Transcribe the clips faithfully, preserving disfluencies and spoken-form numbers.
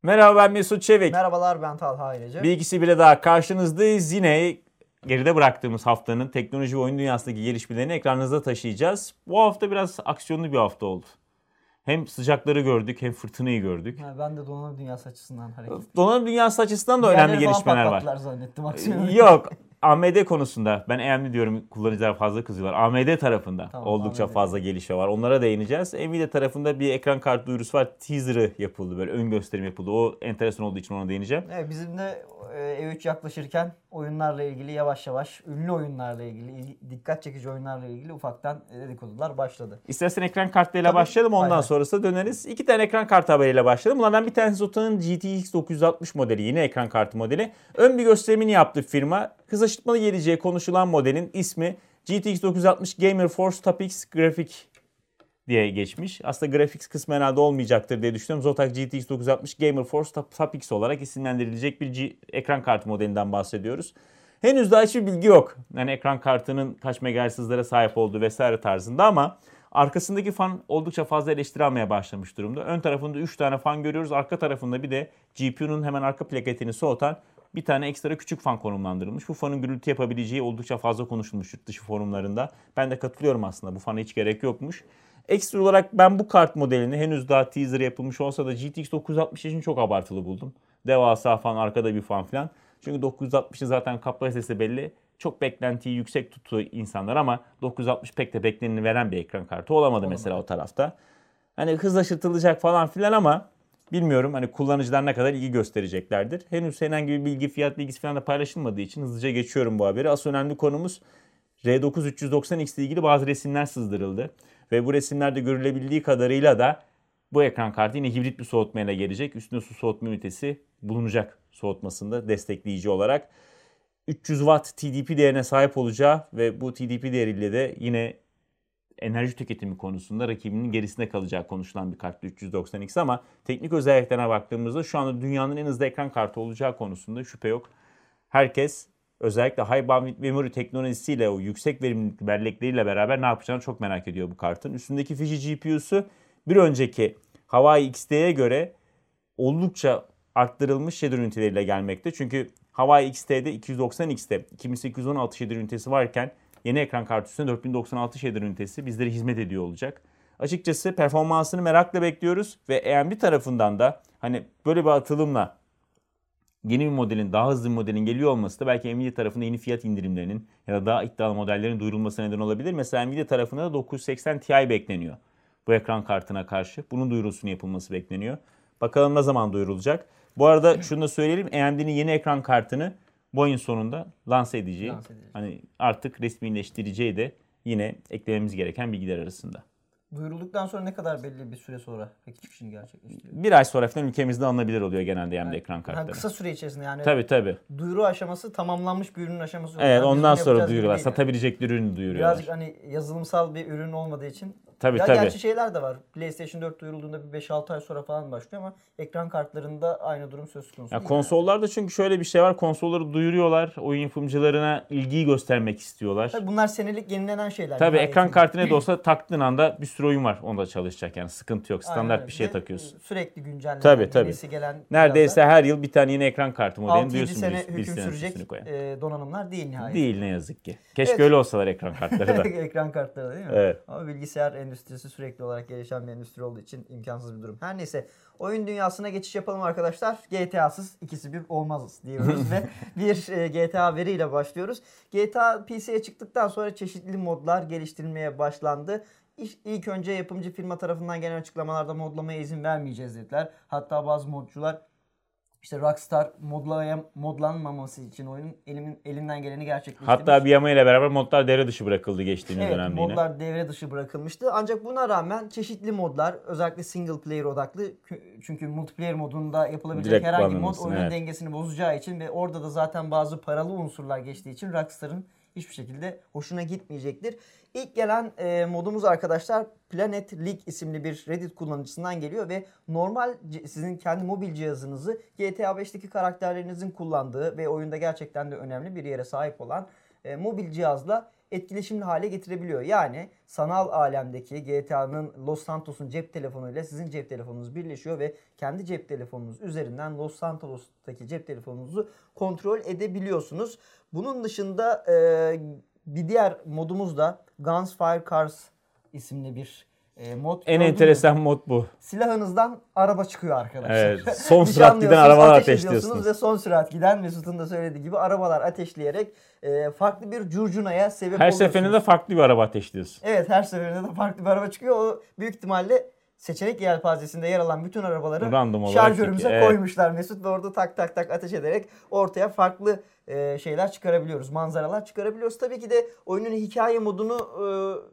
Merhaba, ben Mesut Çevik. Merhabalar, ben Talha Ayrıcı. Bir ikisi bile daha karşınızdayız. Yine geride bıraktığımız haftanın teknoloji ve oyun dünyasındaki gelişmelerini ekranınıza taşıyacağız. Bu hafta biraz aksiyonlu bir hafta oldu. Hem sıcakları gördük hem fırtınayı gördük. Ha, ben de donanım dünyası açısından hareket. Donanım dünyası açısından da önemli gelişmeler var. Zannettim aksiyonu. Yok. A M D konusunda ben A M D diyorum, kullanıcılar fazla kızıyorlar. A M D tarafında tamam, oldukça A M D. fazla gelişme var. Onlara değineceğiz. Nvidia tarafında bir ekran kartı duyurusu var. Teaser'ı yapıldı, böyle ön gösterim yapıldı. O enteresan olduğu için ona değineceğim. Evet, bizim de E üç yaklaşırken oyunlarla ilgili yavaş yavaş, ünlü oyunlarla ilgili, dikkat çekici oyunlarla ilgili ufaktan dedikodular başladı. İstersen ekran kartlarıyla Tabii, başlayalım, ondan aynen. sonrasında döneriz. İki tane ekran kartı haberiyle başlayalım. Bunlardan bir tanesi Zota'nın G T X dokuz yüz altmış modeli, yine ekran kartı modeli. Ön bir gösterimini yaptı firma. Hız aşıtmalı geleceği konuşulan modelin ismi G T X dokuz yüz altmış GamerForce Topix Graphic diye geçmiş. Aslında graphics kısmı herhalde olmayacaktır diye düşünüyorum. Zotac G T X dokuz yüz altmış GamerForce Topix olarak isimlendirilecek bir G- ekran kartı modelinden bahsediyoruz. Henüz daha hiçbir bilgi yok. Yani ekran kartının kaç megahertz hızlara sahip olduğu vesaire tarzında, ama arkasındaki fan oldukça fazla eleştiri almaya başlamış durumda. Ön tarafında üç tane fan görüyoruz. Arka tarafında bir de G P U'nun hemen arka plaketini soğutan bir tane ekstra küçük fan konumlandırılmış. Bu fanın gürültü yapabileceği oldukça fazla konuşulmuş yurt dışı forumlarında. Ben de katılıyorum aslında. Bu fana hiç gerek yokmuş. Ekstra olarak ben bu kart modelini henüz daha teaser yapılmış olsa da G T X dokuz yüz altmış için çok abartılı buldum. Devasa fan, arkada bir fan falan. Çünkü dokuz yüz altmışın zaten kapasitesi belli. Çok beklentiyi yüksek tuttu insanlar ama dokuz yüz altmış pek de bekleneni veren bir ekran kartı olamadı, olamadı. Mesela o tarafta. Hani hız aşırtılacak falan filan ama bilmiyorum hani kullanıcılar ne kadar ilgi göstereceklerdir. Henüz herhangi bir bilgi, fiyat bilgisi falan da paylaşılmadığı için hızlıca geçiyorum bu haberi. Asıl önemli konumuz R dokuz üç yüz doksan X ile ilgili bazı resimler sızdırıldı. Ve bu resimlerde görülebildiği kadarıyla da bu ekran kartı yine hibrit bir soğutmayla gelecek. Üstünde su soğutma ünitesi bulunacak, soğutmasında destekleyici olarak. üç yüz watt T D P değerine sahip olacağı ve bu T D P değeriyle de yine enerji tüketimi konusunda rakibinin gerisinde kalacağı konuşulan bir karttı üç yüz doksan X, ama teknik özelliklerine baktığımızda şu anda dünyanın en hızlı ekran kartı olacağı konusunda şüphe yok. Herkes özellikle High Bandwidth Memory teknolojisiyle, o yüksek verimlilik bellekleriyle beraber ne yapacağını çok merak ediyor bu kartın. Üstündeki Fiji G P U'su bir önceki Hawaii X T'ye göre oldukça arttırılmış shader üniteleriyle gelmekte. Çünkü Hawaii X T'de iki yüz doksan X'te iki bin sekiz yüz on altı shader ünitesi varken yeni ekran kartı üstünde dört bin doksan altı shader ünitesi bizlere hizmet ediyor olacak. Açıkçası performansını merakla bekliyoruz ve A M D tarafından da hani böyle bir atılımla yeni bir modelin, daha hızlı bir modelin geliyor olması da belki Nvidia tarafında yeni fiyat indirimlerinin ya da daha iddialı modellerin duyurulmasına neden olabilir. Mesela Nvidia tarafında da dokuz yüz seksen Ti bekleniyor bu ekran kartına karşı. Bunun duyurusunun yapılması bekleniyor. Bakalım ne zaman duyurulacak. Bu arada şunu da söyleyelim. A M D'nin yeni ekran kartını bu ayın sonunda lanse edeceği, Lanse edeceği. hani artık resmileştireceği de yine eklememiz gereken bilgiler arasında. Duyurulduktan sonra ne kadar belli bir süre sonra peki çıkışını gerçekleştiriyor? Bir ay sonra falan ülkemizde alınabilir oluyor genelde A M D Yani, ekran kartları. Yani kısa süre içerisinde yani. Tabii tabii. Duyuru aşaması tamamlanmış bir ürünün aşaması. Evet, yani ondan sonra duyuruyorlar. Yani. Satabilecekleri ürünü duyuruyorlar. Birazcık hani yazılımsal bir ürün olmadığı için. Tabii ya tabii. Gerçi şeyler de var. PlayStation dört duyurulduğunda bir beş altı ay sonra falan başlıyor ama ekran kartlarında aynı durum söz konusu. Ya konsollarda çünkü şöyle bir şey var. Konsolları duyuruyorlar. Oyun yapımcılarına ilgiyi göstermek istiyorlar. Tabii bunlar senelik yenilenen şeyler. Tabii yani ekran kartı ne de olsa taktığın anda bir sürü oyun var. Onda çalışacak yani, sıkıntı yok. Standart Aynen. bir şey Ve takıyorsun. Sürekli güncellenen, Tabii tabii. gelen neredeyse her yıl bir tane yeni ekran kartı modelini altı yedi diyorsun. sene bir, bir hüküm sene sürecek koyan. e, donanımlar değil nihayet. Değil ne yazık ki. Keşke Evet. öyle olsalar ekran kartları da. Ekran kartları da değil mi? Evet. Ama bilgisayar endüstrisi sürekli olarak gelişen bir endüstri olduğu için imkansız bir durum. Her neyse, oyun dünyasına geçiş yapalım arkadaşlar. G T A'sız ikisi bir olmaz diyoruz ve bir e, G T A veriyle başlıyoruz. G T A P C'ye çıktıktan sonra çeşitli modlar geliştirilmeye başlandı. İlk önce yapımcı firma tarafından gelen açıklamalarda modlamaya izin vermeyeceğiz dediler. Hatta bazı modcular İşte Rockstar modlayam, modlanmaması için oyunun elimin, elinden geleni gerçekleştirmiş. Hatta bir yama ile beraber modlar devre dışı bırakıldı geçtiğimiz evet, dönemde yine. modlar devre dışı bırakılmıştı. Ancak buna rağmen çeşitli modlar, özellikle single player odaklı, çünkü multiplayer modunda yapılabilecek Direkt herhangi mod oyunun evet. dengesini bozacağı için ve orada da zaten bazı paralı unsurlar geçtiği için Rockstar'ın hiçbir şekilde hoşuna gitmeyecektir. İlk gelen e, modumuz arkadaşlar Planet League isimli bir Reddit kullanıcısından geliyor ve normal sizin kendi mobil cihazınızı G T A beşteki karakterlerinizin kullandığı ve oyunda gerçekten de önemli bir yere sahip olan e, mobil cihazla etkileşimli hale getirebiliyor. Yani sanal alemdeki G T A'nın Los Santos'un cep telefonuyla sizin cep telefonunuz birleşiyor ve kendi cep telefonunuz üzerinden Los Santos'taki cep telefonunuzu kontrol edebiliyorsunuz. Bunun dışında e, bir diğer modumuz da Gunsfire Cars isimli bir e, mod. En Gördün enteresan mü? mod bu. Silahınızdan araba çıkıyor arkadaşlar. Evet. Son sürat giden Nişanlıyorsunuz, arabalar ateş ateşliyorsunuz. ediyorsunuz ve son sürat giden, Mesut'un da söylediği gibi, arabalar ateşleyerek e, farklı bir curcunaya sebep Her oluyorsunuz. seferinde de farklı bir araba ateşliyorsun. Evet, her seferinde de farklı bir araba çıkıyor. O büyük ihtimalle seçenek yelpazesinde yer alan bütün arabaları Random olarak şarjörümüze çekiyor. Evet. koymuşlar Mesut ve orada tak tak tak ateş ederek ortaya farklı e, şeyler çıkarabiliyoruz. Manzaralar çıkarabiliyoruz. Tabii ki de oyunun hikaye modunu e,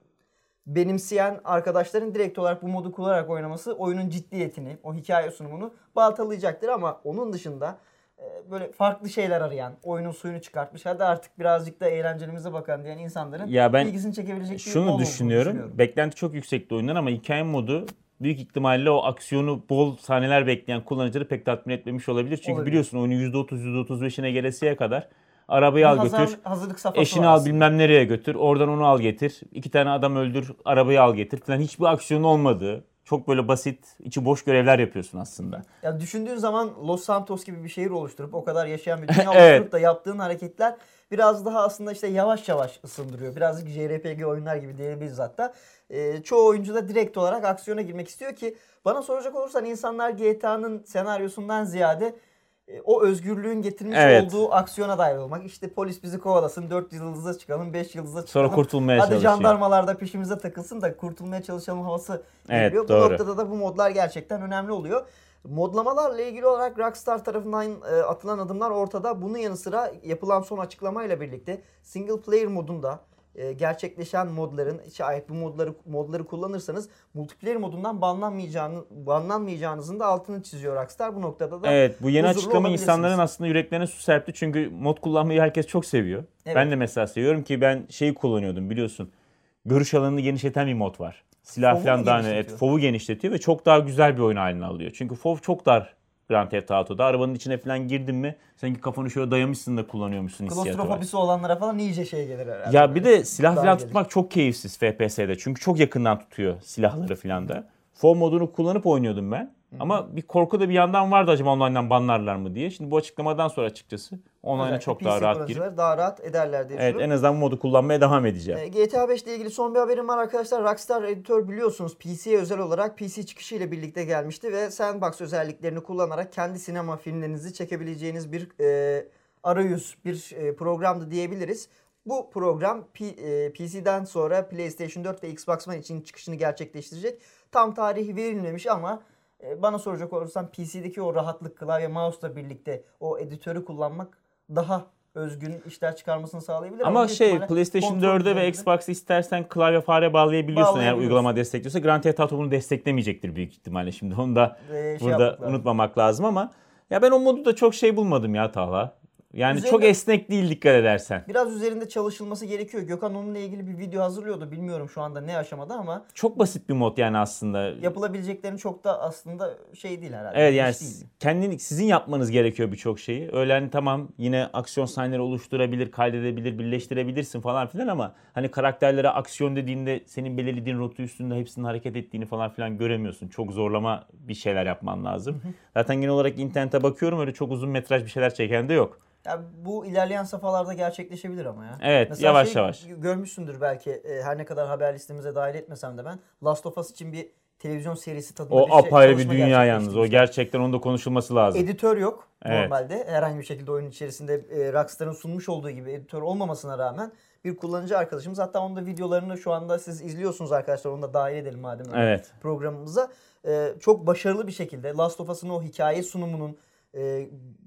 benimseyen arkadaşların direkt olarak bu modu kullanarak oynaması oyunun ciddiyetini, o hikaye sunumunu baltalayacaktır ama onun dışında e, böyle farklı şeyler arayan, oyunun suyunu çıkartmış, hadi artık birazcık da eğlencelimize bakan diyen insanların Ya ben ilgisini çekebilecek bir şunu mod olduğunu düşünüyorum. düşünüyorum. Beklenti çok yüksekti oyundan ama hikaye modu büyük ihtimalle o aksiyonu bol sahneler bekleyen kullanıcıları pek tatmin etmemiş olabilir. Çünkü Olabilir. biliyorsun oyunun yüzde otuz yüzde otuz beşine gelesiye kadar arabayı al Hazır- götür, hazırlık safhası eşini var al aslında. bilmem nereye götür, oradan onu al getir, iki tane adam öldür, arabayı al getir falan, hiçbir aksiyon olmadığı, çok böyle basit, içi boş görevler yapıyorsun aslında. Ya düşündüğün zaman Los Santos gibi bir şehir oluşturup o kadar yaşayan bir dünya Evet. oluşturup da yaptığın hareketler biraz daha aslında işte yavaş yavaş ısındırıyor. Birazcık J R P G oyunlar gibi diyebiliriz hatta. Ee, çoğu oyuncu da direkt olarak aksiyona girmek istiyor ki bana soracak olursan insanlar G T A'nın senaryosundan ziyade e, o özgürlüğün getirmiş Evet. olduğu aksiyona dair olmak. İşte polis bizi kovalasın, dört yıldıza çıkalım, beş yıldıza Sonra çıkalım. kurtulmaya Hadi çalışıyor. jandarmalar da peşimize takılsın da kurtulmaya çalışalım havası Evet, geliyor. Bu doğru. noktada da bu modlar gerçekten önemli oluyor. Modlamalarla ilgili olarak Rockstar tarafından e, atılan adımlar ortada. Bunun yanı sıra yapılan son açıklamayla birlikte single player modunda e, gerçekleşen modların, şayet bu modları modları kullanırsanız multiplayer modundan banlanmayacağını, banlanmayacağınızın da altını çiziyor Rockstar. Bu noktada da Evet, bu yeni huzurlu açıklama olabilirsiniz. insanların aslında yüreklerine su serpti. Çünkü mod kullanmayı herkes çok seviyor. Evet. Ben de mesela seviyorum ki ben şeyi kullanıyordum biliyorsun. Görüş alanını genişleten bir mod var. Silah Fov'u falan mu daha ne? Evet, genişletiyor? F O V'u genişletiyor ve çok daha güzel bir oyun haline alıyor. Çünkü F O V çok dar Grand Theft Auto'da. Arabanın içine falan girdin mi sanki kafanı şöyle dayamışsın da kullanıyormuşsun hissiyatı var. Klostrofobisi olanlara falan iyice şey gelir herhalde. Ya bir de silah Dar falan gelir. tutmak çok keyifsiz F P S'de. Çünkü çok yakından tutuyor silahları falan da. F O V modunu kullanıp oynuyordum ben. Ama bir korku da bir yandan vardı, acaba online'dan banlarlar mı diye. Şimdi bu açıklamadan sonra açıkçası online'a Özellikle çok P C daha rahat girip. kullanıcıları daha rahat ederler diye Evet, düşünüyorum. en azından bu modu kullanmaya devam edeceğim. Ee, G T A beş ile ilgili son bir haberim var arkadaşlar. Rockstar Editör biliyorsunuz P C'ye özel olarak P C çıkışı ile birlikte gelmişti ve Sandbox özelliklerini kullanarak kendi sinema filmlerinizi çekebileceğiniz bir e, arayüz, bir e, programdı diyebiliriz. Bu program P, e, P C'den sonra PlayStation dört ve Xbox One için çıkışını gerçekleştirecek. Tam tarihi verilmemiş ama e, bana soracak olursan P C'deki o rahatlık, klavye mouse'la birlikte o editörü kullanmak daha özgün işler çıkarmasını sağlayabilir. Ama büyük şey ihtimalle PlayStation kontrol dörde ve üzerinde- Xbox'ta istersen klavye fare bağlayabiliyorsun eğer Bağlayabiliyorsun. uygulama destekliyorsa. Grand Theft Auto bunu desteklemeyecektir büyük ihtimalle. Şimdi onu da Ee, şey burada yapmak lazım. unutmamak lazım ama ya ben o modu da çok şey bulmadım ya Talha. Yani Üzerinde- çok esnek değil dikkat edersen. Biraz üzerinde çalışılması gerekiyor. Gökhan onunla ilgili bir video hazırlıyordu. Bilmiyorum şu anda ne aşamada ama Çok basit bir mod yani aslında. yapılabileceklerin çok da aslında şey değil herhalde. Evet yani İş değil. kendin sizin yapmanız gerekiyor birçok şeyi. Öyle hani tamam yine aksiyon sahneleri oluşturabilir, kaydedebilir, birleştirebilirsin falan filan ama hani karakterlere aksiyon dediğinde senin belirlediğin rota üstünde hepsinin hareket ettiğini falan filan göremiyorsun. Çok zorlama bir şeyler yapman lazım. Zaten genel olarak internete bakıyorum, öyle çok uzun metraj bir şeyler çeken de yok. Ya bu ilerleyen safhalarda gerçekleşebilir ama ya. Evet, Mesela yavaş şey yavaş. görmüşsündür belki, e, her ne kadar haber listemize dahil etmesem de ben. Last of Us için bir televizyon serisi tadında O bir şey, apayrı bir çalışma dünya yalnız. O gerçekleştirmişler. gerçekten onun da konuşulması lazım. Editör yok Evet. normalde. Herhangi bir şekilde oyunun içerisinde e, Rockstar'ın sunmuş olduğu gibi editör olmamasına rağmen bir kullanıcı arkadaşımız, hatta onun da videolarını şu anda siz izliyorsunuz arkadaşlar, onu da dahil edelim madem öyle Evet. programımıza. E, çok başarılı bir şekilde Last of Us'ın o hikaye sunumunun e,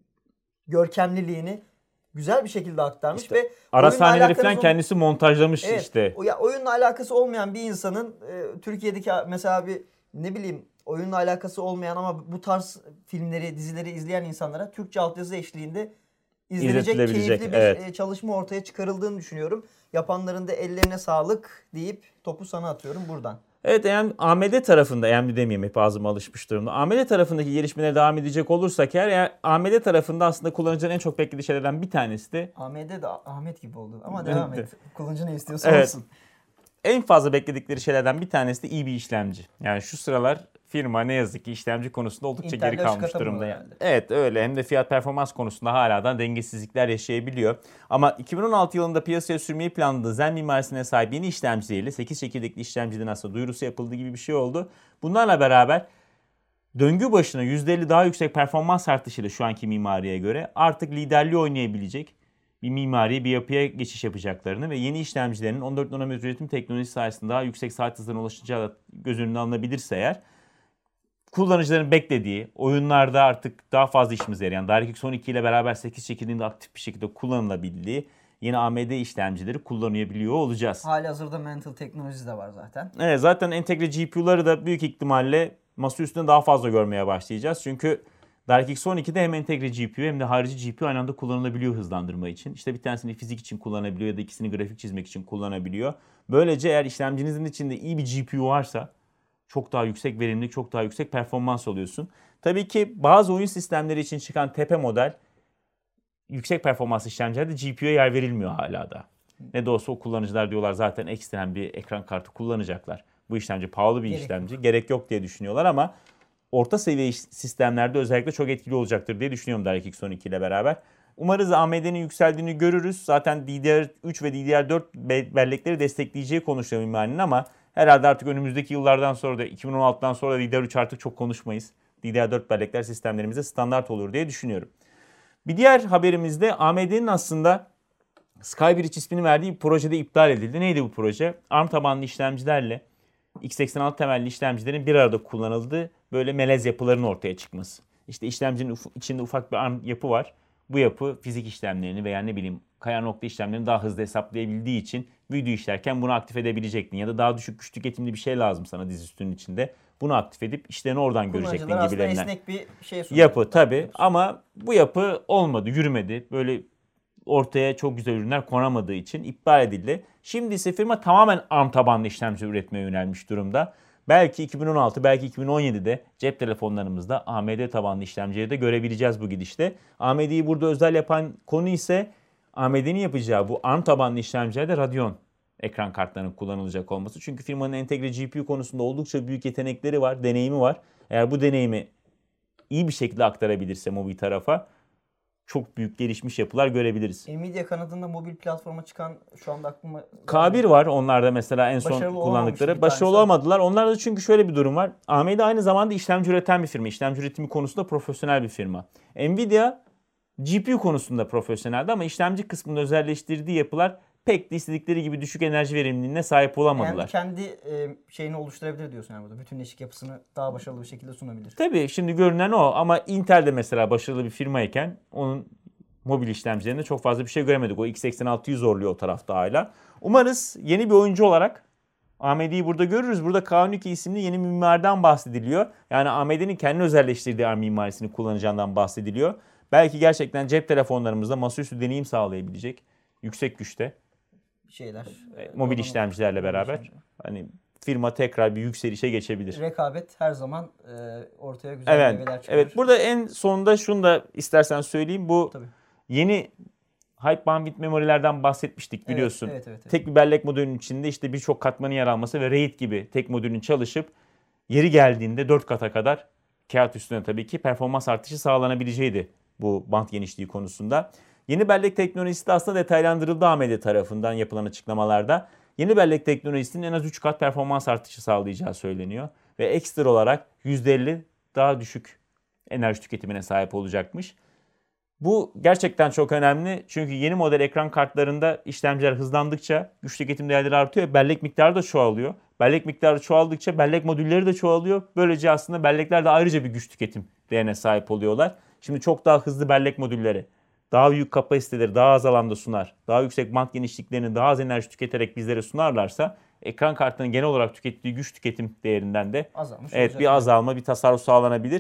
görkemliliğini güzel bir şekilde aktarmış İşte ve Ara oyunla sahneleri alakası falan ol- kendisi montajlamış Evet, işte. o ya oyunla alakası olmayan bir insanın e, Türkiye'deki mesela bir ne bileyim oyunla alakası olmayan ama bu tarz filmleri, dizileri izleyen insanlara Türkçe altyazı eşliğinde izlenecek İzletilebilecek, keyifli bir evet. e, çalışma ortaya çıkarıldığını düşünüyorum. Yapanların da ellerine sağlık deyip topu sana atıyorum buradan. Evet, yani A M D tarafında, A M D demeyeyim, hep ağzıma alışmış durumda. A M D tarafındaki gelişmelere devam edecek olursak eğer, yani A M D tarafında aslında kullanıcıların en çok beklediği şeylerden bir tanesi de A M D de Ahmet gibi oldu ama Evet. devam et. Kullanıcı ne istiyorsa Evet. olsun. en fazla bekledikleri şeylerden bir tanesi de iyi bir işlemci. Yani şu sıralar firma ne yazık ki işlemci konusunda oldukça Intel'le geri kalmış ışık durumda. atamıyor Yani. herhalde. Evet öyle, hem de fiyat performans konusunda hala da dengesizlikler yaşayabiliyor. Ama iki bin on altı yılında piyasaya sürmeyi planladığı Zen mimarisine sahip yeni işlemcileriyle sekiz çekirdekli işlemciden aslında duyurusu yapıldığı gibi bir şey oldu. Bunlarla beraber döngü başına yüzde elli daha yüksek performans artışıyla şu anki mimariye göre artık liderliği oynayabilecek bir mimariye, bir yapıya geçiş yapacaklarını ve yeni işlemcilerin on dört nanometre üretim teknolojisi sayesinde daha yüksek saat hızlarına ulaşacağı göz önüne alınabilirse eğer, kullanıcıların beklediği, oyunlarda artık daha fazla işimize yarayan, DirectX on iki ile beraber sekiz çekirdeğinde aktif bir şekilde kullanılabildiği yeni A M D işlemcileri kullanabiliyor olacağız. Halihazırda Mental teknolojisi de var zaten. Evet, zaten entegre G P U'ları da büyük ihtimalle masa üstünde daha fazla görmeye başlayacağız. Çünkü DirectX on iki'de hem entegre G P U hem de harici G P U aynı anda kullanılabiliyor hızlandırma için. İşte bir tanesini fizik için kullanabiliyor ya da ikisini grafik çizmek için kullanabiliyor. Böylece eğer işlemcinizin içinde iyi bir G P U varsa çok daha yüksek verimlilik, çok daha yüksek performans alıyorsun. Tabii ki bazı oyun sistemleri için çıkan tepe model yüksek performans işlemcilerde G P U'ya yer verilmiyor hala da. Ne de olsa o kullanıcılar diyorlar zaten ekstrem bir ekran kartı kullanacaklar. Bu işlemci pahalı bir Gerek işlemci, gerek yok diye düşünüyorlar ama orta seviye sistemlerde özellikle çok etkili olacaktır diye düşünüyorum DirectX on iki ile beraber. Umarız A M D'nin yükseldiğini görürüz. Zaten D D R üç ve D D R dört bellekleri destekleyeceği konuşuyor mimarinin ama herhalde artık önümüzdeki yıllardan sonra da iki bin on altıdan sonra da D D R üç artık çok konuşmayız. D D R dört bellekler sistemlerimizde standart olur diye düşünüyorum. Bir diğer haberimizde A M D'nin aslında Skybridge ismini verdiği bir projede iptal edildi. Neydi bu proje? ARM tabanlı işlemcilerle x seksen altı temelli işlemcilerin bir arada kullanıldığı böyle melez yapıların ortaya çıkması. İşte işlemcinin uf- içinde ufak bir ARM yapı var. Bu yapı fizik işlemlerini veya ne bileyim kaya nokta işlemlerini daha hızlı hesaplayabildiği için video işlerken bunu aktif edebilecektin. Ya da daha düşük güç tüketimli bir şey lazım sana dizüstünün içinde. Bunu aktif edip işlerini oradan görecektin Kullanıcılar aslında gibilerinden. esnek bir şey sunuyor. Yapı tabii ama bu yapı olmadı, yürümedi. Böyle ortaya çok güzel ürünler konamadığı için iptal edildi. Şimdi ise firma tamamen ARM tabanlı işlemci üretmeye yönelmiş durumda. Belki iki bin on altı, belki iki bin on yedi'de cep telefonlarımızda A M D tabanlı işlemcileri de görebileceğiz bu gidişte. A M D'yi burada özel yapan konu ise A M D'nin yapacağı bu ARM tabanlı işlemcilerde Radeon ekran kartlarının kullanılacak olması. Çünkü firmanın entegre G P U konusunda oldukça büyük yetenekleri var, deneyimi var. Eğer bu deneyimi iyi bir şekilde aktarabilirse mobil tarafa çok büyük gelişmiş yapılar görebiliriz. Nvidia kanadında mobil platforma çıkan şu anda aklıma... K bir var onlarda mesela en son Başarılı kullandıkları. olamamıştı bir Başarılı tanesi. olamadılar. Onlarda çünkü şöyle bir durum var. A M D aynı zamanda işlemci üreten bir firma. İşlemci üretimi konusunda profesyonel bir firma. Nvidia G P U konusunda profesyoneldi ama işlemci kısmında özelleştirdiği yapılar pek de istedikleri gibi düşük enerji verimliliğine sahip olamadılar. Yani kendi e, şeyini oluşturabilir diyorsun yani burada. Bütünleşik yapısını daha başarılı bir şekilde sunabilir. Tabii şimdi görünen o ama Intel de mesela başarılı bir firmayken onun mobil işlemcilerinde çok fazla bir şey göremedik. O x seksen altıyı zorluyor o tarafta hala. Umarız yeni bir oyuncu olarak A M D'yi burada görürüz. Burada K on iki isimli yeni mimariden bahsediliyor. Yani A M D'nin kendi özelleştirdiği ARM mimarisini kullanacağından bahsediliyor. Belki gerçekten cep telefonlarımızda masaüstü deneyim sağlayabilecek yüksek güçte Şeyler. e, mobil işlemcilerle beraber hani firma tekrar bir yükselişe geçebilir. Rekabet her zaman e, ortaya güzel Evet. meyveler çıkarır. Evet. Burada en sonunda şunu da istersen söyleyeyim. Bu Tabii. yeni High Bandwidth memorilerden bahsetmiştik biliyorsun. Evet, evet, evet. Tek bir bellek modülünün içinde işte birçok katmanın yer alması ve RAID gibi tek modülün çalışıp yeri geldiğinde dört kata kadar kağıt üstüne tabii ki performans artışı sağlanabileceğiydi bu band genişliği konusunda. Yeni bellek teknolojisi de aslında detaylandırıldı A M D tarafından yapılan açıklamalarda. Yeni bellek teknolojisinin en az üç kat performans artışı sağlayacağı söyleniyor. Ve ekstra olarak yüzde elli daha düşük enerji tüketimine sahip olacakmış. Bu gerçekten çok önemli çünkü yeni model ekran kartlarında işlemciler hızlandıkça güç tüketim değerleri artıyor. Bellek miktarı da çoğalıyor. Bellek miktarı çoğaldıkça bellek modülleri de çoğalıyor. Böylece aslında bellekler de ayrıca bir güç tüketim değerine sahip oluyorlar. Şimdi çok daha hızlı bellek modülleri, daha büyük kapasiteleri daha az alanda sunar, daha yüksek band genişliklerini daha az enerji tüketerek bizlere sunarlarsa ekran kartının genel olarak tükettiği güç tüketim değerinden de Azalmış evet olacak. bir azalma, bir tasarruf sağlanabilir.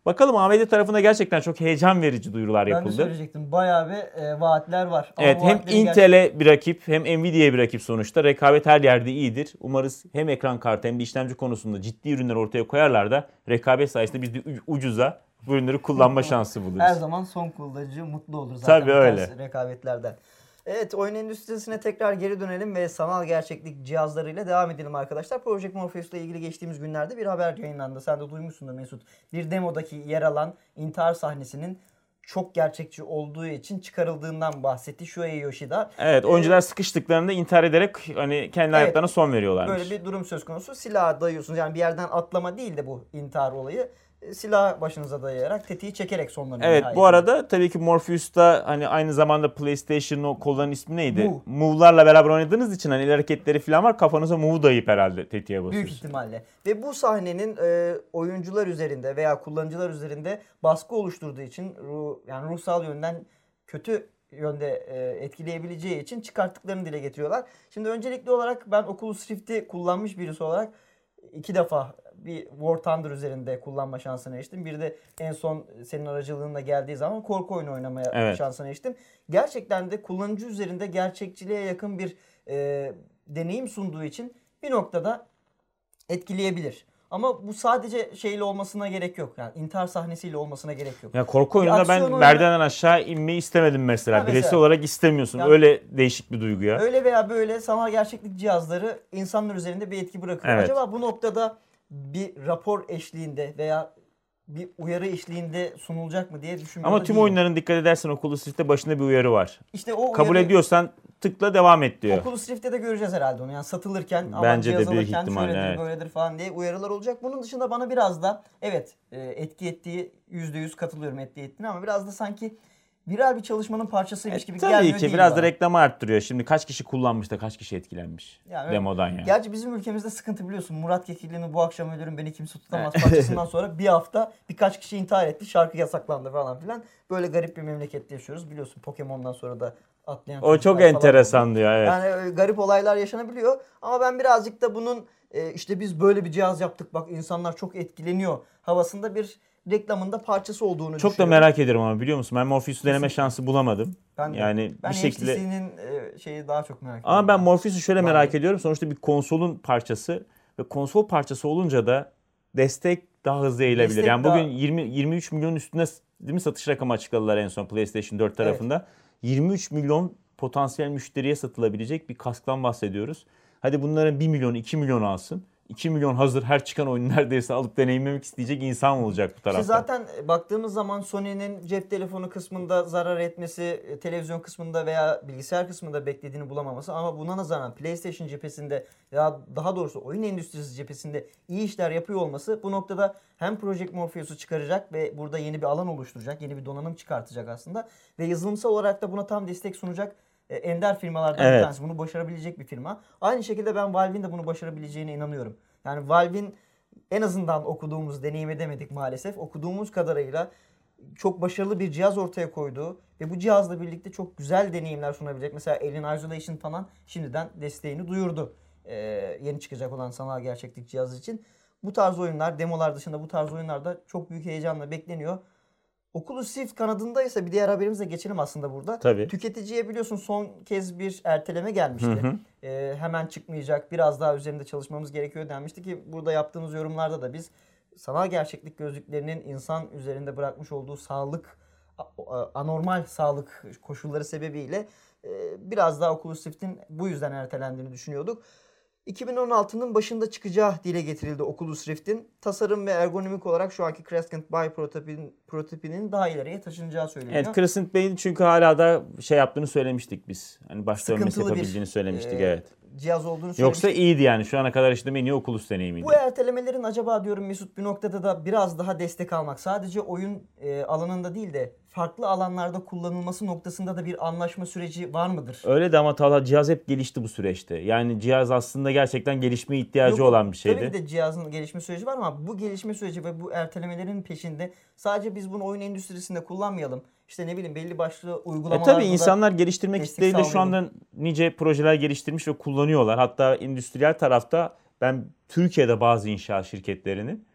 Bakalım A M D tarafında gerçekten çok heyecan verici duyurular Ben de yapıldı. söyleyecektim. Bayağı bir e, vaatler var. Ama Evet, bu hem vaatlerin Intel'e bir rakip hem Nvidia'ya bir rakip sonuçta. Rekabet her yerde iyidir. Umarız hem ekran kartı hem de işlemci konusunda ciddi ürünler ortaya koyarlar da rekabet sayesinde biz de u- ucuza bu ürünleri kullanma şansı buluruz. Her zaman son kullanıcı mutlu olur zaten. Tabii bu tarz öyle. rekabetlerden. Evet, oyun endüstrisine tekrar geri dönelim ve sanal gerçeklik cihazlarıyla devam edelim arkadaşlar. Project Morpheus ile ilgili geçtiğimiz günlerde bir haber yayınlandı. Sen de duymuşsundur Mesut. Bir demodaki yer alan intihar sahnesinin çok gerçekçi olduğu için çıkarıldığından bahsetti Shuei Yoshida. Evet, oyuncular sıkıştıklarında intihar ederek hani kendi Evet, hayatlarına son veriyorlarmış. Böyle bir durum söz konusu. Silaha dayıyorsunuz. Yani bir yerden atlama değil de bu intihar olayı. Silah başınıza dayayarak, tetiği çekerek sonlanıyor. Evet, nihayetinde. bu arada tabii ki Morpheus'ta hani aynı zamanda PlayStation'ın o kolların ismi neydi? Move. Move'larla beraber oynadığınız için hani el hareketleri falan var. Kafanıza Move dayayıp herhalde tetiğe Büyük basıyorsunuz. ihtimalle. Ve bu sahnenin e, oyuncular üzerinde veya kullanıcılar üzerinde baskı oluşturduğu için ruh, yani ruhsal yönden kötü yönde e, etkileyebileceği için çıkarttıklarını dile getiriyorlar. Şimdi öncelikli olarak ben Oculus Rift'i kullanmış birisi olarak iki defa bir War Thunder üzerinde kullanma şansına eriştim. Bir de en son senin aracılığında geldiği zaman korku oyunu oynamaya Evet. şansına eriştim. Gerçekten de kullanıcı üzerinde gerçekçiliğe yakın bir e, deneyim sunduğu için bir noktada etkileyebilir. Ama bu sadece şeyle olmasına gerek yok. Yani intihar sahnesiyle olmasına gerek yok. Ya korku Bir oyununda aksiyon ben oyunu- merdivenden aşağı inmeyi istemedim mesela. Ha, mesela. Bireysel olarak istemiyorsun. Yani- Öyle değişik bir duygu ya. Öyle veya böyle sanal gerçeklik cihazları insanlar üzerinde bir etki bırakıyor. Evet. Acaba bu noktada bir rapor eşliğinde veya bir uyarı eşliğinde sunulacak mı diye düşünmüyorum. Ama tüm oyunların dikkat edersen Oculus Rift'te başında bir uyarı var. İşte o Kabul uyarı, ediyorsan tıkla devam et diyor. Oculus Rift'te de göreceğiz herhalde onu. Yani satılırken ama Bence de cihaz büyük alırken ihtimalle, şöyledir evet. böyledir falan diye uyarılar olacak. Bunun dışında bana biraz da evet e, etki ettiği yüzde yüz katılıyorum etki ettiğine ama biraz da sanki viral bir çalışmanın parçasıymış E, gibi tabii gelmiyor ki değil biraz bana. da reklamı arttırıyor. Şimdi kaç kişi kullanmış da kaç kişi etkilenmiş Yani öyle- demodan yani. Gerçi bizim ülkemizde sıkıntı biliyorsun. Murat Kekilli'nin bu akşam ölürüm beni kimse tutamaz parçasından sonra bir hafta birkaç kişi intihar etti. Şarkı yasaklandı falan filan. Böyle garip bir memlekette yaşıyoruz. Biliyorsun Pokemon'dan sonra da atlayan O çok çocuklar falan enteresan oldu. diyor, evet. Yani e, garip olaylar yaşanabiliyor. Ama ben birazcık da bunun e, işte biz böyle bir cihaz yaptık bak insanlar çok etkileniyor havasında bir reklamında parçası olduğunu Çok da düşünüyorum. merak ediyorum ama biliyor musun? Ben Morpheus'u deneme şansı bulamadım. Ben de. Yani ben bir şekilde... H T C'nin e, şeyi daha çok merak ediyorum. Ama ben Morpheus'u şöyle Var merak mı? ediyorum. Sonuçta bir konsolun parçası ve konsol parçası olunca da destek daha hızlı yayılabilir. Destek Yani daha- bugün yirmi yirmi üç milyon üstünde değil mi satış rakamı açıkladılar en son PlayStation dört tarafında. yirmi üç milyon potansiyel müşteriye satılabilecek bir kasktan bahsediyoruz. Hadi bunların bir milyon, iki milyon alsın. iki milyon hazır her çıkan oyunu neredeyse alıp deneyimlemek isteyecek insan olacak bu tarafta. İşte zaten baktığımız zaman Sony'nin cep telefonu kısmında zarar etmesi, televizyon kısmında veya bilgisayar kısmında beklediğini bulamaması ama buna nazaran PlayStation cephesinde ya daha doğrusu oyun endüstrisi cephesinde iyi işler yapıyor olması bu noktada hem Project Morpheus'u çıkaracak ve burada yeni bir alan oluşturacak, yeni bir donanım çıkartacak aslında ve yazılımsal olarak da buna tam destek sunacak e, ender firmalardan Evet. bir tanesi. Bunu başarabilecek bir firma. Aynı şekilde ben Valve'in de bunu başarabileceğine inanıyorum. Yani Valve'in en azından okuduğumuz, deneyim edemedik maalesef. Okuduğumuz kadarıyla çok başarılı bir cihaz ortaya koyduğu ve bu cihazla birlikte çok güzel deneyimler sunabilecek. Mesela Alien Isolation falan şimdiden desteğini duyurdu. Ee, yeni çıkacak olan sanal gerçeklik cihazı için. Bu tarz oyunlar, demolar dışında bu tarz oyunlar da çok büyük heyecanla bekleniyor. Oculus Rift kanadındaysa bir diğer haberimize geçelim aslında burada. Tabii. Tüketiciye biliyorsun son kez bir erteleme gelmişti. Hı hı. Ee, hemen çıkmayacak, biraz daha üzerinde çalışmamız gerekiyor denmişti ki burada yaptığımız yorumlarda da biz sanal gerçeklik gözlüklerinin insan üzerinde bırakmış olduğu sağlık, a- anormal sağlık koşulları sebebiyle e, biraz daha Oculus Rift'in bu yüzden ertelendiğini düşünüyorduk. iki bin on altının başında çıkacağı dile getirildi Oculus Rift'in. Tasarım ve ergonomik olarak şu anki Crescent Bay prototipinin, prototipinin daha ileriye taşınacağı söyleniyor. Evet, Crescent Bay'in çünkü hala da şey yaptığını söylemiştik biz. Hani başta ölmesi Sıkıntılı bir, yapabildiğini söylemiştik, e, evet. cihaz olduğunu Yoksa söylemiştik. iyiydi yani. Şu ana kadar işte en iyi Oculus deneyimiydi. Bu ertelemelerin acaba diyorum Mesut bir noktada da biraz daha destek almak. Sadece oyun e, alanında değil de farklı alanlarda kullanılması noktasında da bir anlaşma süreci var mıdır? Öyle de ama Talha cihaz hep gelişti bu süreçte. Yani cihaz aslında gerçekten gelişmeye ihtiyacı Yok, olan bir şeydi. Tabii ki de cihazın gelişme süreci var ama bu gelişme süreci ve bu ertelemelerin peşinde sadece biz bunu oyun endüstrisinde kullanmayalım. İşte ne bileyim belli başlı E uygulamalarda tabii da insanlar geliştirme destek kitleriyle şu sağlayalım. anda nice projeler geliştirmiş ve kullanıyorlar. Hatta endüstriyel tarafta ben Türkiye'de bazı inşaat şirketlerinin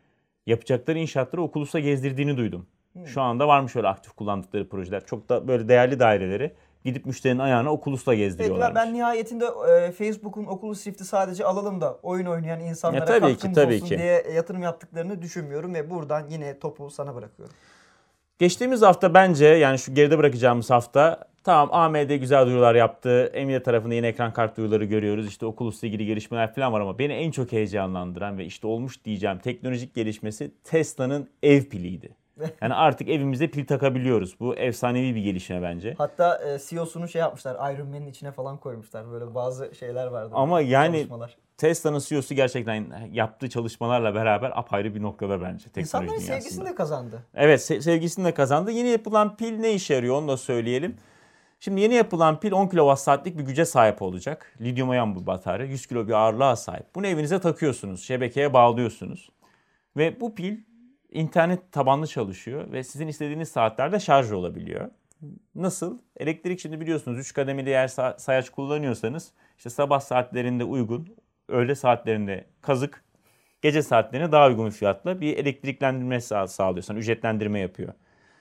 yapacakları inşaatları Oculus'a gezdirdiğini duydum. Hmm. Şu anda varmış öyle aktif kullandıkları projeler. Çok da böyle değerli daireleri gidip müşterinin ayağına Oculus'la gezdiriyorlarmış. Evet, ben nihayetinde e, Facebook'un Oculus Rift'i sadece alalım da oyun oynayan insanlara tabii katkımız ki, tabii olsun ki. diye yatırım yaptıklarını düşünmüyorum ve buradan yine topu sana bırakıyorum. Geçtiğimiz hafta bence, yani şu geride bırakacağımız hafta, tamam A M D güzel duyurular yaptı. Nvidia tarafında yine ekran kart duyuruları görüyoruz. İşte Oculus'la ilgili gelişmeler falan var ama beni en çok heyecanlandıran ve işte olmuş diyeceğim teknolojik gelişmesi Tesla'nın ev piliydi. Yani artık evimize pil takabiliyoruz. Bu efsanevi bir gelişme bence. Hatta e, C E O'sunu şey yapmışlar, Iron Man'in içine falan koymuşlar. Böyle bazı şeyler vardı. Ama yani çalışmalar. Tesla'nın C E O'su gerçekten yaptığı çalışmalarla beraber apayrı bir noktada bence teknoloji İnsanların dünyasında. sevgisini de kazandı. Evet, se- sevgisini de kazandı. Yeni yapılan pil ne işe yarıyor onu da söyleyelim. Şimdi yeni yapılan pil on kilowatt saatlik bir güce sahip olacak. Lityum iyon bu batarya. yüz kilo bir ağırlığa sahip. Bunu evinize takıyorsunuz. Şebekeye bağlıyorsunuz. Ve bu pil internet tabanlı çalışıyor ve sizin istediğiniz saatlerde şarj olabiliyor. Nasıl? Elektrik şimdi biliyorsunuz üç kademeli eğer sayaç kullanıyorsanız işte sabah saatlerinde uygun, öğle saatlerinde kazık, gece saatlerine daha uygun bir fiyatla bir elektriklendirme sağ- sağlıyorsan, ücretlendirme yapıyor.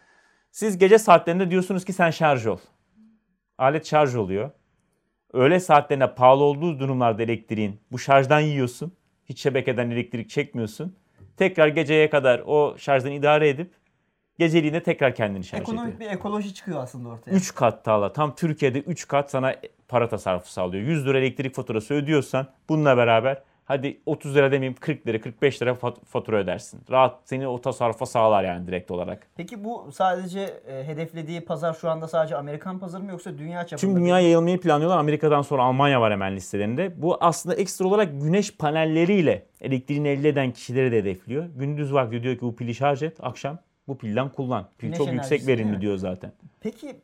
Siz gece saatlerinde diyorsunuz ki sen şarj ol. Alet şarj oluyor. Öğle saatlerinde pahalı olduğu durumlarda elektriğin bu şarjdan yiyorsun. Hiç şebekeden elektrik çekmiyorsun. Tekrar geceye kadar o şarjdan idare edip geceliğinde tekrar kendini şarj ediyor. Ekonomik bir ekoloji çıkıyor aslında ortaya. üç kat tağla. Tam Türkiye'de üç kat sana para tasarrufu sağlıyor. yüz lira elektrik faturası ödüyorsan bununla beraber hadi otuz lira demeyeyim kırk lira kırk beş lira fat- fatura ödersin. Rahat seni o tasarrufa sağlar yani direkt olarak. Peki bu sadece e, hedeflediği pazar şu anda sadece Amerikan pazarı mı yoksa dünya çapında? Tüm dünya yayılmayı planlıyorlar. Amerika'dan sonra Almanya var hemen listelerinde. Bu aslında ekstra olarak güneş panelleriyle elektriğini elde eden kişileri de hedefliyor. Gündüz vakti diyor ki bu pili şarj et, akşam bu pilden kullan. Pil Güneş çok enerjisi, yüksek değil mi? verimli diyor zaten. Peki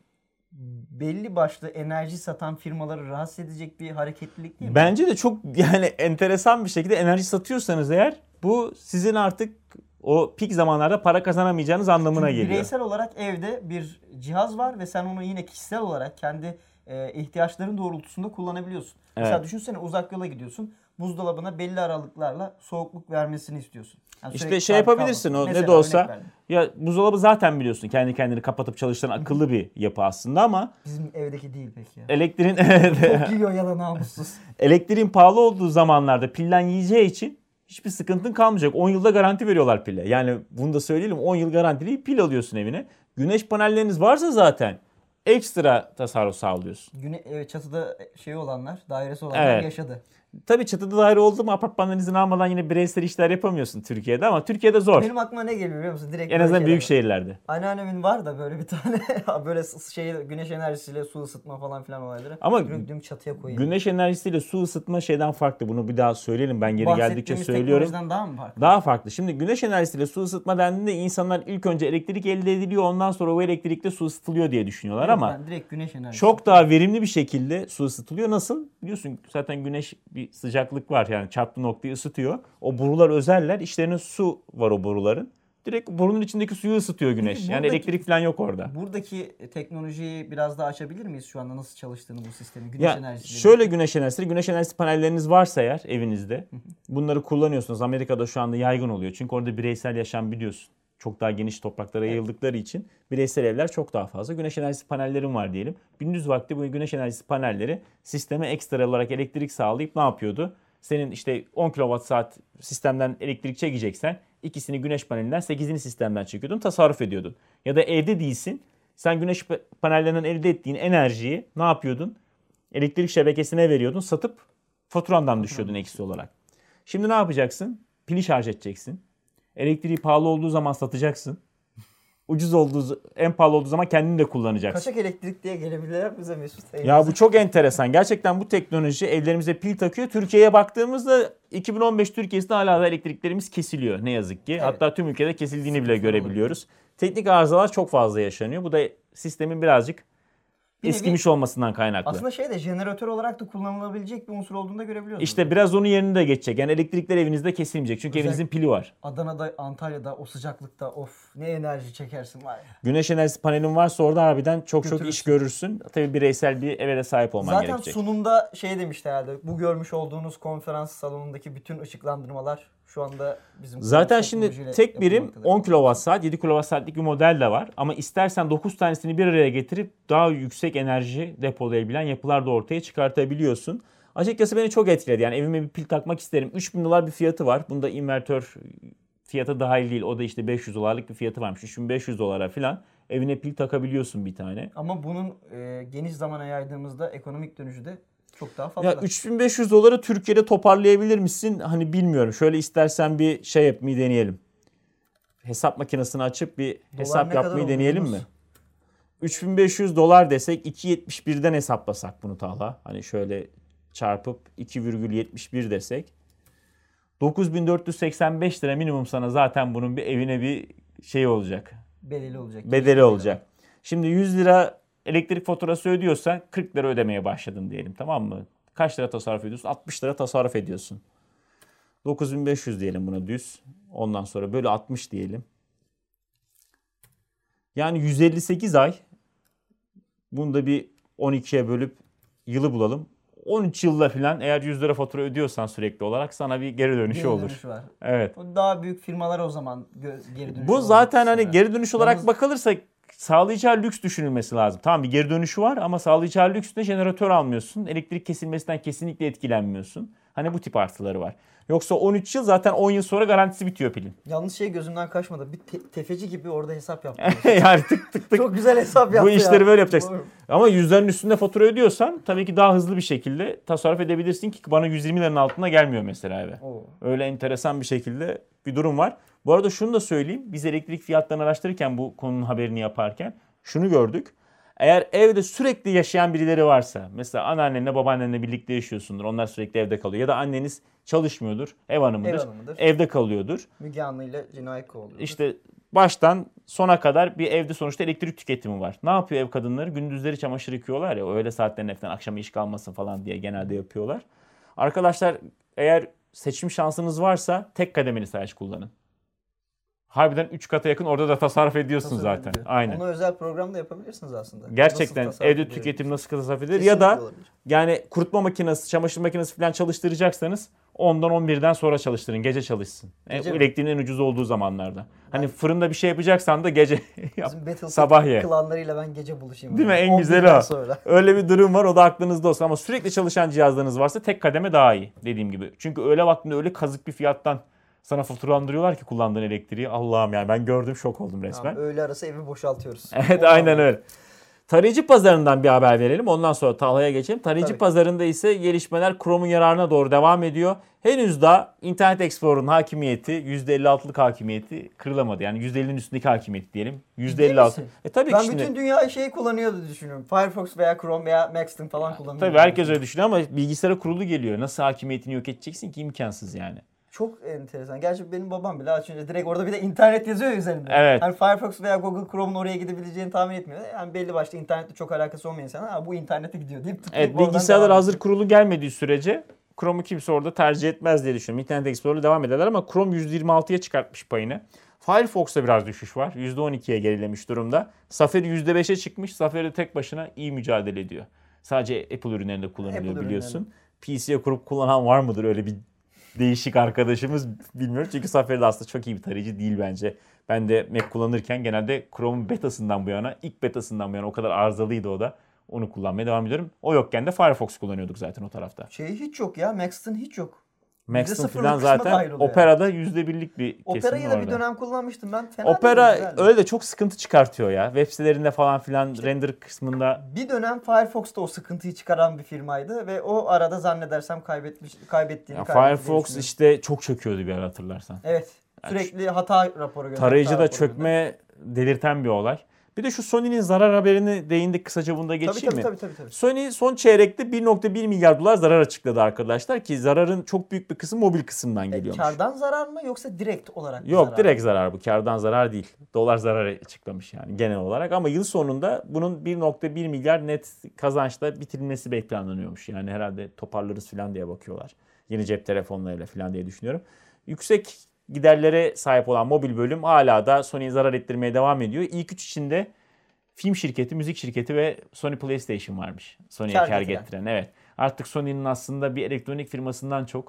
belli başlı enerji satan firmaları rahatsız edecek bir hareketlilik değil mi? Bence de çok yani enteresan bir şekilde enerji satıyorsanız eğer bu sizin artık o pik zamanlarda para kazanamayacağınız anlamına Çünkü geliyor. bireysel olarak evde bir cihaz var ve sen onu yine kişisel olarak kendi e, ihtiyaçların doğrultusunda kullanabiliyorsun. Evet. Mesela düşünsene uzak yola gidiyorsun. Buzdolabına belli aralıklarla soğukluk vermesini istiyorsun. Yani İşte sürekli şey sabit yapabilirsin kalmasın. o Mesela ne de olsa. örnek verdim. Ya buzdolabı zaten biliyorsun kendi kendini kapatıp çalıştıran akıllı bir yapı aslında ama Bizim evdeki değil peki ya. elektriğin Çok yiyor ya da namussuz. elektriğin pahalı olduğu zamanlarda pilden yiyeceği için hiçbir sıkıntın kalmayacak. on yılda garanti veriyorlar pile. Yani bunu da söyleyelim, on yıl garantili pil alıyorsun evine. Güneş panelleriniz varsa zaten ekstra tasarruf sağlıyorsun. Güne, e, çatıda şey olanlar, dairesi olanlar Evet. yaşadı. Tabii çatıda daire oldu mu apartmandan izin almadan yine bireysel işler yapamıyorsun Türkiye'de ama Türkiye'de zor. Benim aklıma ne geliyor biliyor musun? Direkt En böyle azından şeyler büyük var. şehirlerde. Anneannemin var da böyle bir tane böyle şey güneş enerjisiyle su ısıtma falan filan olayları. Ama Yürüdüğüm çatıya koyayım. Güneş enerjisiyle su ısıtma şeyden farklı. Bunu bir daha söyleyelim. Ben geri geldikçe Bahsettiğimiz söylüyorum. teknolojiden daha mı farklı? Daha farklı. Şimdi güneş enerjisiyle su ısıtma dendiğinde insanlar ilk önce elektrik elde ediliyor. Ondan sonra o elektrikle su ısıtılıyor diye düşünüyorlar Yok, ama ben direkt güneş enerjisi. çok daha verimli bir şekilde su ısıtılıyor. Nasıl? Biliyorsun zaten güneş bir sıcaklık var. Yani çarptığı noktayı ısıtıyor. O borular özeller. İçlerine su var o boruların. Direkt borunun içindeki suyu ısıtıyor güneş. Peki Yani buradaki- elektrik falan yok orada. Buradaki teknolojiyi biraz daha açabilir miyiz şu anda nasıl çalıştığını bu sistemin? Güneş Ya enerjisiyle. şöyle güneş enerjisi, güneş enerjisi panelleriniz varsa eğer evinizde bunları kullanıyorsunuz. Amerika'da şu anda yaygın oluyor. Çünkü orada bireysel yaşam biliyorsun. Çok daha geniş topraklara yayıldıkları için bireysel evler çok daha fazla. Güneş enerjisi panellerim var diyelim. Gündüz vakti bu güneş enerjisi panelleri sisteme ekstra olarak elektrik sağlayıp ne yapıyordu? Senin işte on kilowatt saat sistemden elektrik çekeceksen ikisini güneş panelinden sekizini sistemden çekiyordun, tasarruf ediyordun. Ya da evde değilsin. Sen güneş panellerinden elde ettiğin enerjiyi ne yapıyordun? Elektrik şebekesine veriyordun, satıp faturandan düşüyordun eksi olarak. Şimdi ne yapacaksın? Pili şarj edeceksin. Elektriği pahalı olduğu zaman satacaksın. Ucuz olduğu, en pahalı olduğu zaman kendini de kullanacaksın. Kaçak elektrik diye gelebilirler bize Mesut. Ya bu çok enteresan. Gerçekten bu teknoloji evlerimize pil takıyor. Türkiye'ye baktığımızda iki bin on beş Türkiye'sinde hala da elektriklerimiz kesiliyor ne yazık ki. Evet. Hatta tüm ülkede kesildiğini bile Sıkıntılar görebiliyoruz. Teknik arızalar çok fazla yaşanıyor. Bu da sistemin birazcık Bir nevi- eskimiş olmasından kaynaklı. Aslında şey de jeneratör olarak da kullanılabilecek bir unsur olduğunu da görebiliyoruz. İşte biraz onun yerine de geçecek. Yani elektrikler evinizde kesilmeyecek. Çünkü Özellikle- evinizin pili var. Adana'da, Antalya'da o sıcaklıkta of ne enerji çekersin var ya. Güneş enerjisi panelin varsa orada harbiden çok çok Götürürsün. iş görürsün. Tabii bireysel bir eve de sahip olman Zaten gerekecek. sunumda şey demişti herhalde. Bu görmüş olduğunuz konferans salonundaki bütün ışıklandırmalar Şu anda bizim Zaten kullandığımız şimdi teknolojiyle tek birim yapılmaktadır. on kilowatt saat, yedi kilowatt saatlik bir model de var. Ama istersen dokuz tanesini bir araya getirip daha yüksek enerji depolayabilen yapılar da ortaya çıkartabiliyorsun. Açıkçası beni çok etkiledi. Yani evime bir pil takmak isterim. üç bin dolar bir fiyatı var. Bunda invertör fiyatı dahil değil. O da işte beş yüz dolarlık bir fiyatı varmış. üç bin beş yüz dolara falan evine pil takabiliyorsun bir tane. Ama bunun e, geniş zamana yaydığımızda ekonomik dönüşü de çok daha fazla. Ya üç bin beş yüz doları Türkiye'de toparlayabilir misin? Hani bilmiyorum. Şöyle istersen bir şey yapmayı deneyelim. Hesap makinesini açıp bir hesap ne kadar yapmayı oldu deneyelim Yunus? mi? üç bin beş yüz dolar desek iki virgül yetmiş birden hesaplasak bunu Talha. Hani şöyle çarpıp iki virgül yetmiş bir desek. dokuz bin dört yüz seksen beş lira minimum sana zaten bunun bir evine bir şey olacak. Bedeli olacak. Bedeli olacak. Şimdi yüz lira elektrik faturası ödüyorsan kırk lira ödemeye başladın diyelim, tamam mı? Kaç lira tasarruf ediyorsun? altmış lira tasarruf ediyorsun. dokuz bin beş yüz diyelim buna düz. Ondan sonra böyle altmış diyelim. Yani yüz elli sekiz ay. Bunu da bir on ikiye bölüp yılı bulalım. on üç yılda falan eğer yüz lira fatura ödüyorsan sürekli olarak sana bir geri dönüşü Geri olur. dönüşü var. Evet. Bu daha büyük firmalar o zaman gö- geri dönüşü Bu zaten olacak hani sonra. geri dönüş olarak Yalnız- bakılırsa sağlayacağı lüks düşünülmesi lazım. Tamam, bir geri dönüşü var ama sağlayacağı lüksünde jeneratör almıyorsun. Elektrik kesilmesinden kesinlikle etkilenmiyorsun. Hani bu tip artıları var. Yoksa on üç yıl zaten on yıl sonra garantisi bitiyor pilin. Yalnız şey gözümden kaçmadı. Bir te- tefeci gibi orada hesap yaptı. Yani tık tık tık. Çok güzel hesap yaptı Bu ya. işleri böyle yapacaksın. Doğru. Ama yüzlerin üstünde fatura ödüyorsan tabii ki daha hızlı bir şekilde tasarruf edebilirsin ki bana yüz yirmi liranın altına gelmiyor mesela eve. Oo. Öyle enteresan bir şekilde bir durum var. Bu arada şunu da söyleyeyim. Biz elektrik fiyatlarını araştırırken bu konunun haberini yaparken şunu gördük. Eğer evde sürekli yaşayan birileri varsa, mesela anneannenle babaannenle birlikte yaşıyorsundur. Onlar sürekli evde kalıyor. Ya da anneniz çalışmıyordur, ev hanımıdır, Ev hanımıdır. evde kalıyordur. Müge Anlı ile Cinayet Kovalı'dır. İşte baştan sona kadar bir evde sonuçta elektrik tüketimi var. Ne yapıyor ev kadınları? Gündüzleri çamaşır yıkıyorlar ya, öğle saatlerinde falan akşama iş kalmasın falan diye genelde yapıyorlar. Arkadaşlar, eğer seçim şansınız varsa tek kademeli sayaç kullanın. Harbiden üç kata yakın orada da tasarruf ediyorsun Tasarruf zaten. ediliyor. Aynen. Onu özel programda yapabilirsiniz aslında. Gerçekten Nasıl tasarruf evde edilir? tüketim nasıl tasarruf edilir, ya Kesinlikle da olabilir. yani kurutma makinesi, çamaşır makinesi falan çalıştıracaksanız ondan on birden sonra çalıştırın. Gece çalışsın. Gece e, mi? elektriğin en ucuz olduğu zamanlarda. Hani fırında bir şey yapacaksan da gece yap. Bizim Battlefield Sabah ye. klanlarıyla ben gece buluşayım. Değil mi? abi. En on güzeli birden o. Sonra. Öyle bir durum var, o da aklınızda olsun. Ama sürekli çalışan cihazlarınız varsa tek kademe daha iyi dediğim gibi. Çünkü öğle vaktinde öyle kazık bir fiyattan sana faturalandırıyorlar ki kullandığın elektriği. Allah'ım, yani ben gördüm, şok oldum resmen. Tamam, öğle arası evi boşaltıyoruz. Evet, O aynen anlamda. öyle. Tarayıcı pazarından bir haber verelim. Ondan sonra Talha'ya geçelim. Tarayıcı Tabii. pazarında ise gelişmeler Chrome'un yararına doğru devam ediyor. Henüz daha Internet Explorer'ın hakimiyeti, yüzde elli altılık hakimiyeti kırılamadı. Yani yüzde ellinin üstündeki hakimiyeti diyelim. yüzde elli altı. misin? E tabii Ben ki şimdi. bütün dünya şeyi kullanıyordu düşünüyorum. Firefox veya Chrome veya Maxton falan kullanıyor. Tabii herkes öyle düşünüyor ama bilgisayara kurulu geliyor. Nasıl hakimiyetini yok edeceksin ki, imkansız yani. Çok enteresan. Gerçi benim babam bile açınca direkt orada bir de internet yazıyor ya üzerinde. Evet. Hani Firefox veya Google Chrome'un oraya gidebileceğini tahmin etmiyor. Yani belli başlı internetle çok alakası olmayan insanlar ha bu internete gidiyor deyip tıklayıp Evet, oradan bilgisayarlar devam hazır ediyor. kurulu gelmediği sürece Chrome'u kimse orada tercih etmez diye düşünüyorum. Internet Explorer'la devam ederler ama Chrome yüzde yirmi altıya çıkartmış payını. Firefox'ta biraz düşüş var. yüzde on ikiye gerilemiş durumda. Safari yüzde beşe çıkmış. Safari tek başına iyi mücadele ediyor. Sadece Apple ürünlerinde kullanılıyor, Apple biliyorsun. P C'ye kurup kullanan var mıdır öyle bir değişik arkadaşımız, bilmiyorum. Çünkü Safari de aslında çok iyi bir tarayıcı değil bence. Ben de Mac kullanırken genelde Chrome'un betasından bu yana, ilk betasından bu yana o kadar arızalıydı o da. Onu kullanmaya devam ediyorum. O yokken de Firefox kullanıyorduk zaten o tarafta. Şey hiç yok ya. Maxton hiç yok. Maxton sıfırlık falan kısmı zaten dahil oluyor. Opera'da yüzde birlik bir kesim Opera'yı orada. da bir dönem kullanmıştım ben. Fena Opera değil, güzeldi. öyle de çok sıkıntı çıkartıyor ya. Web sitelerinde falan filan render kısmında. Bir dönem Firefox'ta o sıkıntıyı çıkaran bir firmaydı ve o arada zannedersem kaybetmiş kaybettiğini Ya kaybettiğini Firefox düşünüyorum. işte çok çöküyordu bir ara, hatırlarsan. Evet. Sürekli hata raporu gönderiyor. Tarayıcıda hata raporu gönderiyor. çökme delirten bir olay. Bir de şu Sony'nin zarar haberini değindik, kısaca bunda Tabii geçeyim tabii, mi? tabii tabii tabii. Sony son çeyrekte bir virgül bir milyar dolar zarar açıkladı arkadaşlar ki zararın çok büyük bir kısmı mobil kısımdan E, geliyormuş. kardan zarar mı yoksa direkt olarak mı Yok, zarar? direkt zarar bu. Kardan zarar değil. Dolar zararı açıklamış yani genel olarak. Ama yıl sonunda bunun bir virgül bir milyar net kazançla bitirilmesi bekleniliyormuş. Yani herhalde toparlarız falan diye bakıyorlar. Yeni cep telefonlarıyla falan diye düşünüyorum. Yüksek giderlere sahip olan mobil bölüm hala da Sony'yi zarar ettirmeye devam ediyor. İlk üç içinde film şirketi, müzik şirketi ve Sony PlayStation varmış. Sony'ye Kar kar getiren. getiren. Evet. Artık Sony'nin aslında bir elektronik firmasından çok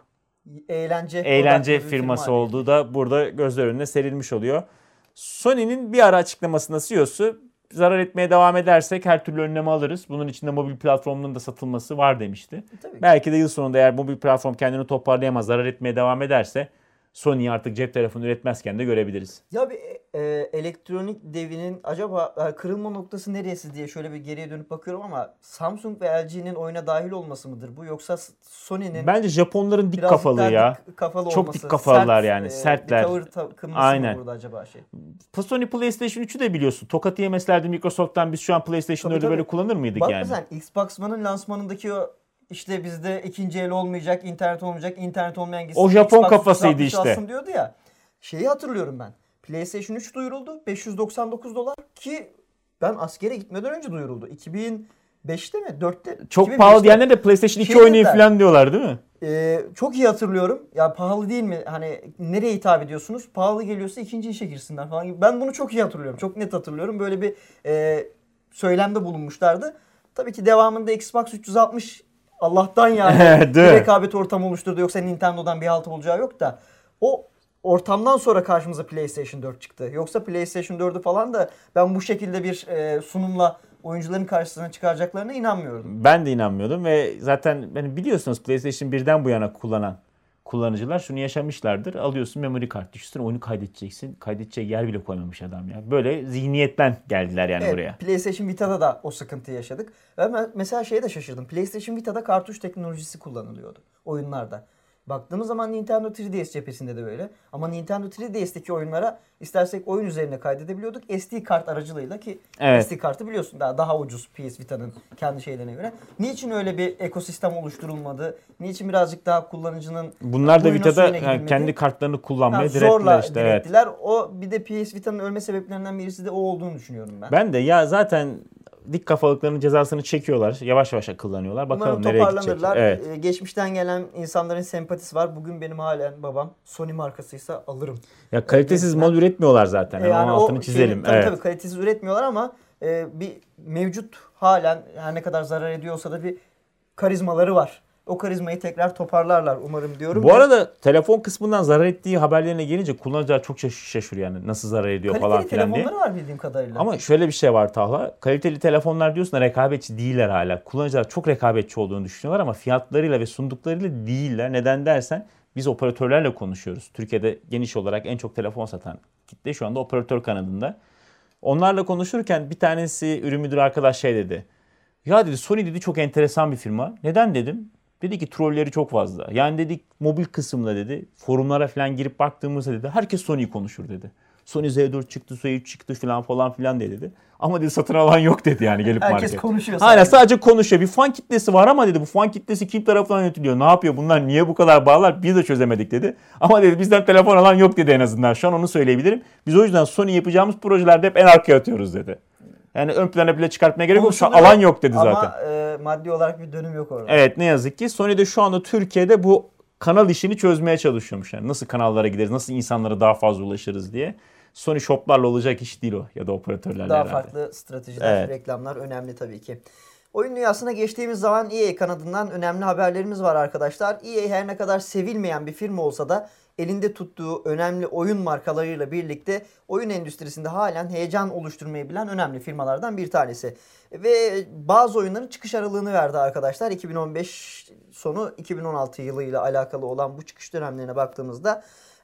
eğlence eğlence odaklı bir firması firma olduğu da burada gözler önüne serilmiş oluyor. Sony'nin bir ara açıklamasında C E O'su zarar etmeye devam edersek her türlü önlemi alırız. Bunun içinde mobil platformunun da satılması var demişti. Tabii ki. Belki de yıl sonunda eğer mobil platform kendini toparlayamaz, zarar etmeye devam ederse Sony'yi artık cep telefonu üretmezken de görebiliriz. Ya bir e, elektronik devinin acaba e, kırılma noktası neresi diye şöyle bir geriye dönüp bakıyorum ama Samsung ve L G'nin oyuna dahil olması mıdır bu, yoksa Sony'nin Bence Japonların dik birazcık kafalı daha ya. dik kafalı Çok olması, dik kafalılar sert, yani, e, sertler. Bir tavır takınması Aynen. mı burada acaba şey? Sony PlayStation üçü de biliyorsun. Tokat yemeslerdi Microsoft'tan, biz şu an PlayStation Tabii, dördü böyle tabii. kullanır mıydık Bak yani? sen Xbox One'ın lansmanındaki o işte bizde ikinci el olmayacak, internet olmayacak, internet olmayan gitsin. O Japon Xbox kafasıydı üç yüz altmış işte. alsın diyordu ya. Şeyi hatırlıyorum ben. PlayStation üç duyuruldu. beş yüz doksan dokuz dolar ki ben askere gitmeden önce duyuruldu. iki bin beşte mi? dörtte Çok iki bin pahalı beşte. diyenler de PlayStation iki Şey oynayın dediler, falan diyorlar değil mi? Ee, çok iyi hatırlıyorum. Ya pahalı değil mi? Hani nereye hitap ediyorsunuz? Pahalı geliyorsa ikinci işe girsinler falan gibi. Ben bunu çok iyi hatırlıyorum. Çok net hatırlıyorum. Böyle bir e, söylemde bulunmuşlardı. Tabii ki devamında Xbox üç yüz altmış Allah'tan yani bir rekabet ortamı oluşturdu. Yoksa Nintendo'dan bir halt olacağı yok da. O ortamdan sonra karşımıza PlayStation dört çıktı. Yoksa PlayStation dördü falan da ben bu şekilde bir e, sunumla oyuncuların karşısına çıkaracaklarına inanmıyordum. Ben de inanmıyordum ve zaten yani biliyorsunuz PlayStation birden bu yana kullanan kullanıcılar şunu yaşamışlardır. Alıyorsun memory kart, üstüne oyunu kaydedeceksin. Kaydedecek yer bile koymamış adam ya. Böyle zihniyetten geldiler yani Evet, buraya. PlayStation Vita'da da o sıkıntıyı yaşadık. Ve ben mesela şeye de şaşırdım. PlayStation Vita'da kartuş teknolojisi kullanılıyordu oyunlarda. Baktığımız zaman Nintendo üç D S cephesinde de böyle. Ama Nintendo üç D S'teki oyunlara istersek oyun üzerine kaydedebiliyorduk. S D kart aracılığıyla ki Evet. S D kartı biliyorsun daha daha ucuz P S Vita'nın kendi şeylerine göre. Niçin öyle bir ekosistem oluşturulmadı? Niçin birazcık daha kullanıcının Bunlar da oyuna Vita'da suyuna yani gidilmedi? kendi kartlarını kullanmaya Ha, direttiler zorla işte. Evet. direttiler. O bir de P S Vita'nın ölme sebeplerinden birisi de o olduğunu düşünüyorum ben. Ben de ya zaten dik kafalıklarının cezasını çekiyorlar. Yavaş yavaş akıllanıyorlar. Bakalım Umarım nereye gidecek. toparlanırlar. Evet. Ee, geçmişten gelen insanların sempatisi var. Bugün benim halen babam Sony markasıysa alırım. Ya kalitesiz Ee, mal üretmiyorlar zaten. Ee, Yani onun altını o çizelim. şeyin- tabii Evet. tabii kalitesiz üretmiyorlar ama e, bir mevcut halen her ne kadar zarar ediyorsa da bir karizmaları var. O karizmayı tekrar toparlarlar umarım diyorum. Bu arada telefon kısmından zarar ettiği haberlerine gelince kullanıcılar çok şaş- şaşırıyor yani nasıl zarar ediyor kaliteli falan filan diye. telefonları var bildiğim kadarıyla. Ama şöyle bir şey var Talha. Kaliteli telefonlar diyorsun da rekabetçi değiller hala. Kullanıcılar çok rekabetçi olduğunu düşünüyorlar ama fiyatlarıyla ve sunduklarıyla değiller. Neden dersen biz operatörlerle konuşuyoruz. Türkiye'de geniş olarak en çok telefon satan kitle şu anda operatör kanadında. Onlarla konuşurken bir tanesi ürün müdürü arkadaş şey dedi. Ya dedi Sony dedi çok enteresan bir firma. Neden dedim? Dedi ki trolleri çok fazla. Yani dedik mobil kısımda dedi forumlara falan girip baktığımızda dedi herkes Sony'yi konuşur dedi. Sony Z dört çıktı, Z üç çıktı falan falan filan dedi. dedi. Ama dedi satın alan yok dedi yani gelip Herkes market. konuşuyor Aynen sadece. sadece konuşuyor. Bir fan kitlesi var ama dedi bu fan kitlesi kim tarafından yönetiliyor? Ne yapıyor bunlar? Niye bu kadar bağlar? Biz de çözemedik dedi. Ama dedi bizden telefon alan yok dedi en azından. Şu an onu söyleyebilirim. Biz o yüzden Sony yapacağımız projelerde hep en arkaya atıyoruz dedi. Yani ön plana bile çıkartmaya gerek yok. Şu an Konuşuluyor alan yok dedi zaten. Ama e, maddi olarak bir dönüm yok orada. Evet ne yazık ki Sony de şu anda Türkiye'de bu kanal işini çözmeye çalışıyormuş. Yani nasıl kanallara gideriz, nasıl insanlara daha fazla ulaşırız diye. Sony shoplarla olacak iş değil o ya da operatörlerle Daha herhalde. farklı stratejiler, Evet. reklamlar önemli tabii ki. Oyun dünyasına geçtiğimiz zaman E A kanadından önemli haberlerimiz var arkadaşlar. E A her ne kadar sevilmeyen bir firma olsa da elinde tuttuğu önemli oyun markalarıyla birlikte oyun endüstrisinde halen heyecan oluşturmayı bilen önemli firmalardan bir tanesi. Ve bazı oyunların çıkış aralığını verdi arkadaşlar. iki bin on beş sonu iki bin on altı yılıyla alakalı olan bu çıkış dönemlerine baktığımızda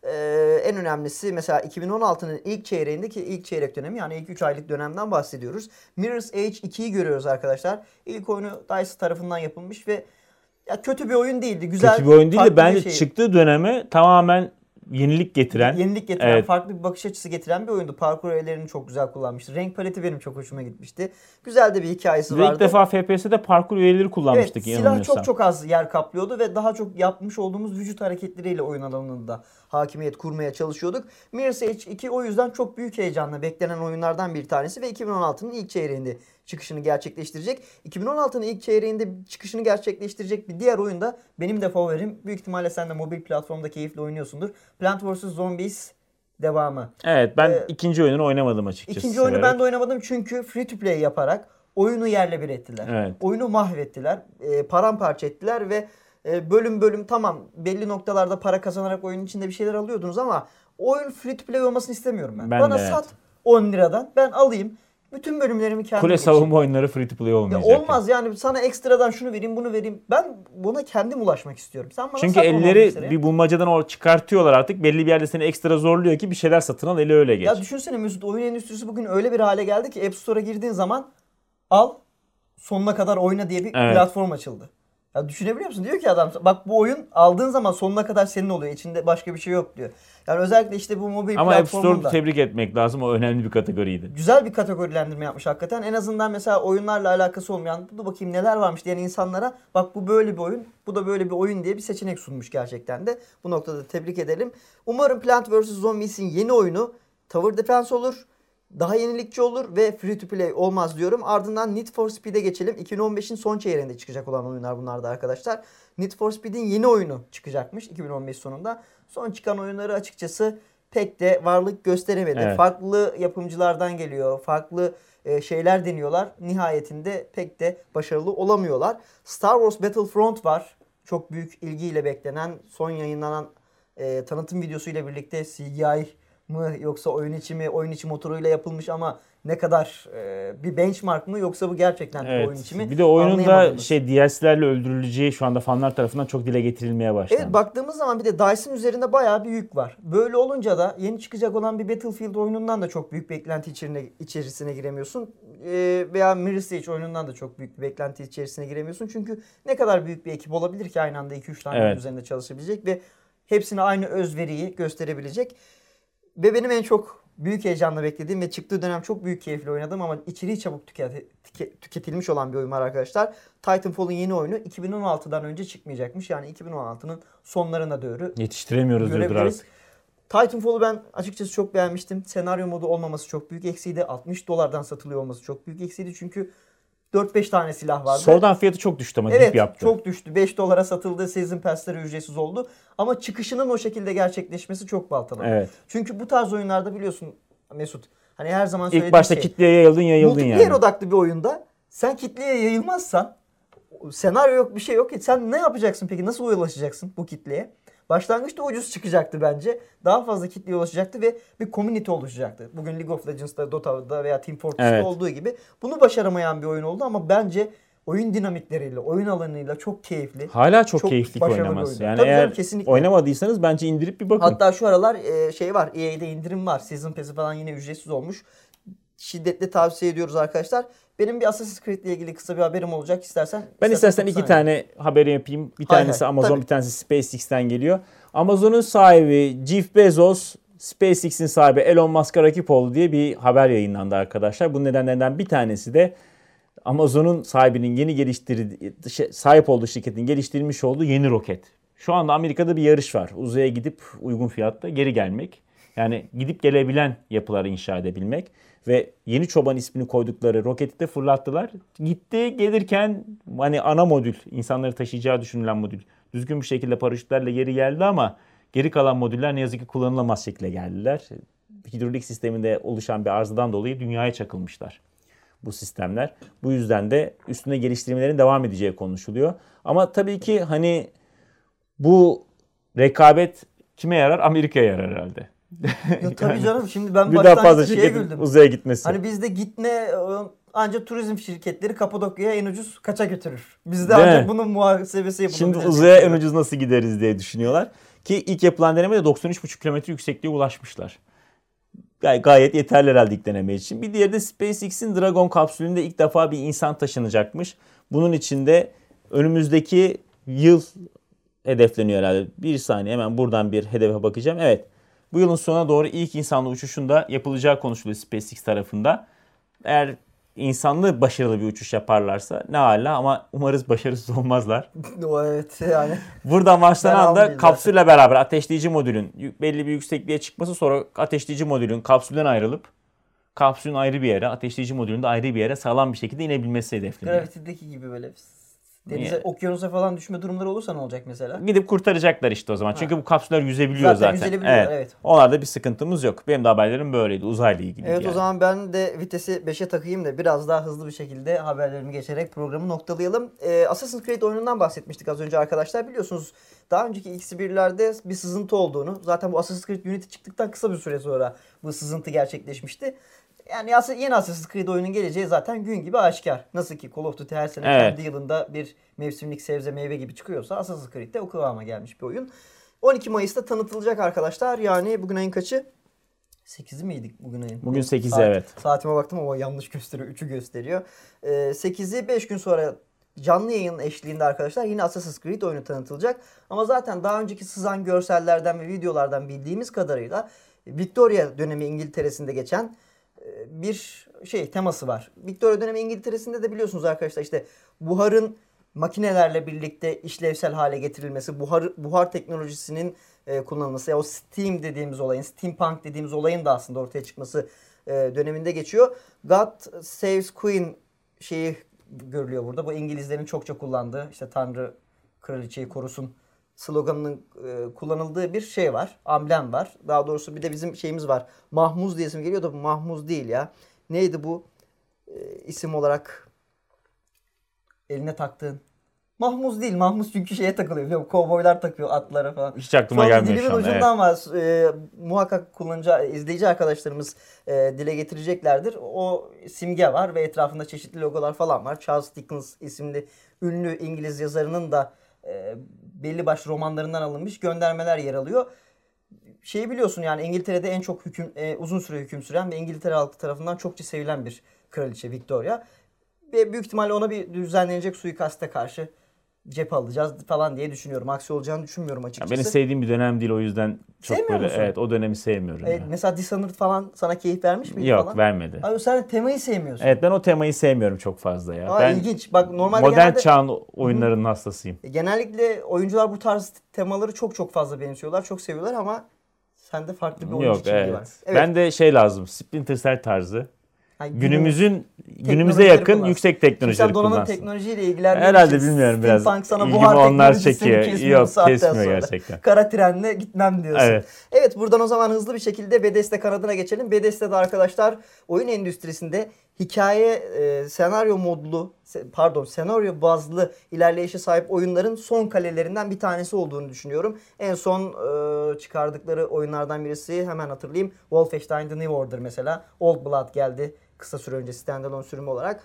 Ee, en önemlisi mesela iki bin on altının ilk çeyreğindeki ilk çeyrek dönemi yani ilk üç aylık dönemden bahsediyoruz. Mirror's Edge ikiyi görüyoruz arkadaşlar. İlk oyunu DICE tarafından yapılmış ve ya kötü bir oyun değildi. Güzel, Kötü bir oyun değil farklı de bence bir şey. çıktığı döneme tamamen yenilik getiren. Yenilik getiren, Evet. farklı bir bakış açısı getiren bir oyundu. Parkur öğelerini çok güzel kullanmıştı. Renk paleti benim çok hoşuma gitmişti. Güzel de bir hikayesi Ve vardı. ilk defa F P S'de parkur üyeleri kullanmıştık Evet, silah yanılmıyorsam. çok çok az yer kaplıyordu ve daha çok yapmış olduğumuz vücut hareketleriyle oyun alanında hakimiyet kurmaya çalışıyorduk. Mirror's Edge iki o yüzden çok büyük heyecanla beklenen oyunlardan bir tanesi ve iki bin on altının ilk çeyreğinde çıkışını gerçekleştirecek. iki bin on altının ilk çeyreğinde çıkışını gerçekleştirecek bir diğer oyun da benim de favorim. Büyük ihtimalle sen de mobil platformda keyifle oynuyorsundur. Plant versus. Zombies devamı. Evet ben Ee, ikinci oyununu oynamadım açıkçası. İkinci oyunu severek. ben de oynamadım çünkü free to play yaparak oyunu yerle bir ettiler. Evet. Oyunu mahvettiler. E, paramparça ettiler ve e, bölüm bölüm tamam belli noktalarda para kazanarak oyunun içinde bir şeyler alıyordunuz ama oyun free to play olmasını istemiyorum ben. Ben Bana de, sat evet. on liradan ben alayım. Bütün bölümlerimi kendim Kule geçeyim. savunma oyunları free to play Ya olmayacak. olmaz yani sana ekstradan şunu vereyim bunu vereyim. Ben buna kendim ulaşmak istiyorum. Sen bana Çünkü satma on beş elleri liraya. bir bulmacadan o çıkartıyorlar artık. Belli bir yerde seni ekstra zorluyor ki bir şeyler satın al, eli öyle geç. Ya düşünsene Mesut, oyun endüstrisi bugün öyle bir hale geldi ki App Store'a girdiğin zaman al sonuna kadar oyna diye bir Evet. platform açıldı. Ya düşünebiliyor musun? Diyor ki adam bak bu oyun aldığın zaman sonuna kadar senin oluyor. İçinde başka bir şey yok diyor. Yani özellikle işte bu mobil Ama App Store'u platformunda tebrik etmek lazım. O önemli bir kategoriydi. güzel bir kategorilendirme yapmış hakikaten. En azından mesela oyunlarla alakası olmayan, dur bakayım neler varmış diyen insanlara bak bu böyle bir oyun, bu da böyle bir oyun diye bir seçenek sunmuş gerçekten de. Bu noktada tebrik edelim. Umarım Plants versus. Zombies'in yeni oyunu Tower Defense olur. Daha yenilikçi olur ve free to play olmaz diyorum. Ardından Need for Speed'e geçelim. iki bin on beşin son çeyreğinde çıkacak olan oyunlar bunlar da arkadaşlar. Need for Speed'in yeni oyunu çıkacakmış iki bin on beş sonunda. Son çıkan oyunları açıkçası pek de varlık gösteremedi. Evet. Farklı yapımcılardan geliyor. Farklı e, şeyler deniyorlar. Nihayetinde pek de başarılı olamıyorlar. Star Wars Battlefront var. Çok büyük ilgiyle beklenen, son yayınlanan e, tanıtım videosu ile birlikte C G I mı yoksa oyun içi mi, oyun içi motoruyla yapılmış ama ne kadar e, bir benchmark mı yoksa bu gerçekten bir oyun içi mi? Bir de oyunun da Anlayamadığımız. şey D L C'lerle öldürüleceği şu anda fanlar tarafından çok dile getirilmeye başlandı. Evet, baktığımız zaman bir de DICE'ın üzerinde bayağı bir yük var. Böyle olunca da yeni çıkacak olan bir Battlefield oyunundan da çok büyük beklenti içerisine, içerisine giremiyorsun. Ee, veya Mirror's Edge oyunundan da çok büyük bir beklenti içerisine giremiyorsun. Çünkü ne kadar büyük bir ekip olabilir ki aynı anda iki üç tane Evet. oyun üzerinde çalışabilecek ve hepsine aynı özveriyi gösterebilecek. Ve benim en çok büyük heyecanla beklediğim ve çıktığı dönem çok büyük keyifle oynadım ama içeriği çabuk tüket, tüke- tüketilmiş olan bir oyun var arkadaşlar. Titanfall'un yeni oyunu iki bin on altıdan önce çıkmayacakmış. Yani iki bin on altının sonlarına doğru Yetiştiremiyoruz diyordur görebiliriz. artık. Titanfall'u ben açıkçası çok beğenmiştim. Senaryo modu olmaması çok büyük eksiydi. altmış dolardan satılıyor olması çok büyük eksiydi. Çünkü dört beş tane silah vardı. Sonradan fiyatı çok düştü ama Evet, dip yaptı. çok düştü. beş dolara satıldı. Season Pass'leri ücretsiz oldu. Ama çıkışının o şekilde gerçekleşmesi çok baltalı. Evet. Çünkü bu tarz oyunlarda biliyorsun Mesut, hani her zaman söylediğim İlk başta şey, kitleye yayıldın yayıldın multiplayer yani. odaklı bir oyunda sen kitleye yayılmazsan, senaryo yok bir şey yok ki, sen ne yapacaksın peki? Nasıl ulaşacaksın bu kitleye? Başlangıçta ucuz çıkacaktı bence. Daha fazla kitleye ulaşacaktı ve bir community oluşacaktı. Bugün League of Legends'da, Dota'da veya Team Fortress'ta Evet. olduğu gibi. Bunu başaramayan bir oyun oldu ama bence oyun dinamikleriyle, oyun alanıyla çok keyifli. Hala çok, Çok keyifli başarılı bir oynaması. oyun. Yani Tabii eğer canım, kesinlikle. oynamadıysanız bence indirip bir bakın. Hatta şu aralar e, şey var, E A'de indirim var. Season Pass'i falan yine ücretsiz olmuş. Şiddetle tavsiye ediyoruz arkadaşlar. Benim bir Assassin's Creed ile ilgili kısa bir haberim olacak. İstersen Ben istersen topu iki sana tane haberi yapayım. Bir Hay tanesi hay, Amazon, tabii. bir tanesi SpaceX'ten geliyor. Amazon'un sahibi Jeff Bezos, SpaceX'in sahibi Elon Musk'a rakip oldu diye bir haber yayınlandı arkadaşlar. Bunun nedenlerinden bir tanesi de Amazon'un sahibinin yeni geliştirdiği, sahip olduğu şirketin geliştirmiş olduğu yeni roket. Şu anda Amerika'da bir yarış var. Uzaya gidip uygun fiyatta geri gelmek. Yani gidip gelebilen yapıları inşa edebilmek. Ve Yeni Çoban ismini koydukları roketi de fırlattılar. Gitti, gelirken hani ana modül, insanları taşıyacağı düşünülen modül düzgün bir şekilde paraşütlerle geri geldi ama geri kalan modüller ne yazık ki kullanılamaz şekilde geldiler. Hidrolik sisteminde oluşan bir arızadan dolayı dünyaya çakılmışlar bu sistemler. Bu yüzden de üstüne geliştirmelerin devam edeceği konuşuluyor. Ama tabii ki hani bu rekabet kime yarar? Amerika'ya yarar herhalde. Ya tabii canım, şimdi ben Bir daha fazla başlangıçta şeye şirketin güldüm. uzaya gitmesi. Hani bizde gitme ancak turizm şirketleri Kapadokya'ya en ucuz kaça götürür? Bizde Değil ancak mi? bunun muhasebesi yapılır. Şimdi uzaya en ucuz nasıl gideriz diye düşünüyorlar. Ki ilk yapılan denemede doksan üç buçuk kilometre yüksekliğe ulaşmışlar. Gay- gayet yeterli herhalde ilk deneme için. Bir diğeri de SpaceX'in Dragon kapsülünde ilk defa bir insan taşınacakmış. Bunun için de önümüzdeki yıl hedefleniyor herhalde. Bir saniye, hemen buradan bir hedefe bakacağım. Evet. Bu yılın sonuna doğru ilk insanlı uçuşun da yapılacağı konuşuluyor SpaceX tarafında. Eğer insanlı başarılı bir uçuş yaparlarsa ne hala, ama umarız başarısız olmazlar. O evet yani. Buradan başlanan Ben da almayayım kapsülle beraber ateşleyici modülün yük- belli bir yüksekliğe çıkması, sonra ateşleyici modülün kapsülden ayrılıp kapsülün ayrı bir yere, ateşleyici modülün de ayrı bir yere sağlam bir şekilde inebilmesi hedefleniyor. Gravity'deki gibi böyle Denize, Niye? okyanusa falan düşme durumları olursa ne olacak mesela? Gidip kurtaracaklar işte o zaman. Ha. Çünkü bu kapsüller yüzebiliyor Zaten zaten. yüzelebiliyorlar, evet. Onlarda bir sıkıntımız yok. Benim de haberlerim böyleydi. Uzayla ilgili Evet, yani. o zaman ben de vitesi beşe takayım da biraz daha hızlı bir şekilde haberlerimi geçerek programı noktalayalım. Ee, Assassin's Creed oyunundan bahsetmiştik az önce arkadaşlar. Biliyorsunuz daha önceki X birlerde bir sızıntı olduğunu, zaten bu Assassin's Creed Unity çıktıktan kısa bir süre sonra bu sızıntı gerçekleşmişti. Yani yeni Assassin's Creed oyunun geleceği zaten gün gibi aşikar. Nasıl ki Call of Duty her sene Evet. kendi yılında bir mevsimlik sebze meyve gibi çıkıyorsa Assassin's Creed de o kıvama gelmiş bir oyun. on iki Mayıs'ta tanıtılacak arkadaşlar. Yani bugün ayın kaçı? sekizi miydik bugün ayın? Bugün sekizi, Saat, evet. Saatime baktım ama yanlış gösteriyor. üçü gösteriyor. Ee, sekizi beş gün sonra canlı yayın eşliğinde arkadaşlar yine Assassin's Creed oyunu tanıtılacak. Ama zaten daha önceki sızan görsellerden ve videolardan bildiğimiz kadarıyla Victoria dönemi İngiltere'sinde geçen bir şey teması var. Victoria dönemi İngiltere'sinde de biliyorsunuz arkadaşlar işte buharın makinelerle birlikte işlevsel hale getirilmesi, buhar buhar teknolojisinin e, kullanılması, ya o Steam dediğimiz olayın, Steampunk dediğimiz olayın da aslında ortaya çıkması e, döneminde geçiyor. God Saves Queen şeyi görülüyor burada. Bu İngilizlerin çokça kullandığı, işte Tanrı kraliçeyi korusun sloganının e, kullanıldığı bir şey var. Amblem var. Daha doğrusu bir de bizim şeyimiz var. Mahmuz diye isim geliyor da bu Mahmuz değil ya. Neydi bu e, isim olarak eline taktığın? Mahmuz değil. Mahmuz çünkü şeye takılıyor. Biliyor musun? Kovboylar takıyor atlara falan. Hiç aklıma gelmiyor şu dilimin an. ucunda Evet. ama e, muhakkak kullanıcı, izleyici arkadaşlarımız e, dile getireceklerdir. O simge var ve etrafında çeşitli logolar falan var. Charles Dickens isimli ünlü İngiliz yazarının da e, belli başlı romanlarından alınmış göndermeler yer alıyor. Şeyi biliyorsun yani İngiltere'de en çok hüküm e, uzun süre hüküm süren ve İngiltere halkı tarafından çokça sevilen bir kraliçe Victoria. Ve büyük ihtimalle ona bir düzenlenecek suikaste karşı cephe alacağız falan diye düşünüyorum. Aksi olacağını düşünmüyorum açıkçası. Ya benim sevdiğim bir dönem değil, o yüzden çok Sevmiyor böyle musun? evet o dönemi sevmiyorum. E, ya. mesela Dishonored falan sana keyif vermiş miydi Yok, falan? vermedi. Abi sen temayı sevmiyorsun. Evet, ben o temayı sevmiyorum çok fazla ya. Aa, ben ilginç. Bak normalde modern genelde, çağın oyunlarının hastasıyım. genellikle oyuncular bu tarz temaları çok çok fazla benimsiyorlar. Çok seviyorlar ama sende farklı bir oyuncu Yok, kimliği evet. var. Evet. Ben de şey lazım. Splinter Cell tarzı. Yani Günümüzün günümüze teknolojileri yakın kullansın. yüksek Şimdi teknolojileri sen donanım kullansın. teknolojiyle ilgilendiğin Herhalde için bilmiyorum biraz. Steampunk sana İlgimi buhar onlar teknolojisini çekiyor. kesmiyor bu Yok, saatten kesmiyor sonra. gerçekten. Kara trenle gitmem diyorsun. Evet. Evet, buradan o zaman hızlı bir şekilde Bethesda kanadına geçelim. Bethesda'da arkadaşlar oyun endüstrisinde hikaye, e, senaryo modlu, se- pardon senaryo bazlı ilerleyişe sahip oyunların son kalelerinden bir tanesi olduğunu düşünüyorum. En son e, çıkardıkları oyunlardan birisi, hemen hatırlayayım, Wolfenstein The New Order mesela. Old Blood geldi kısa süre önce standalone sürümü olarak.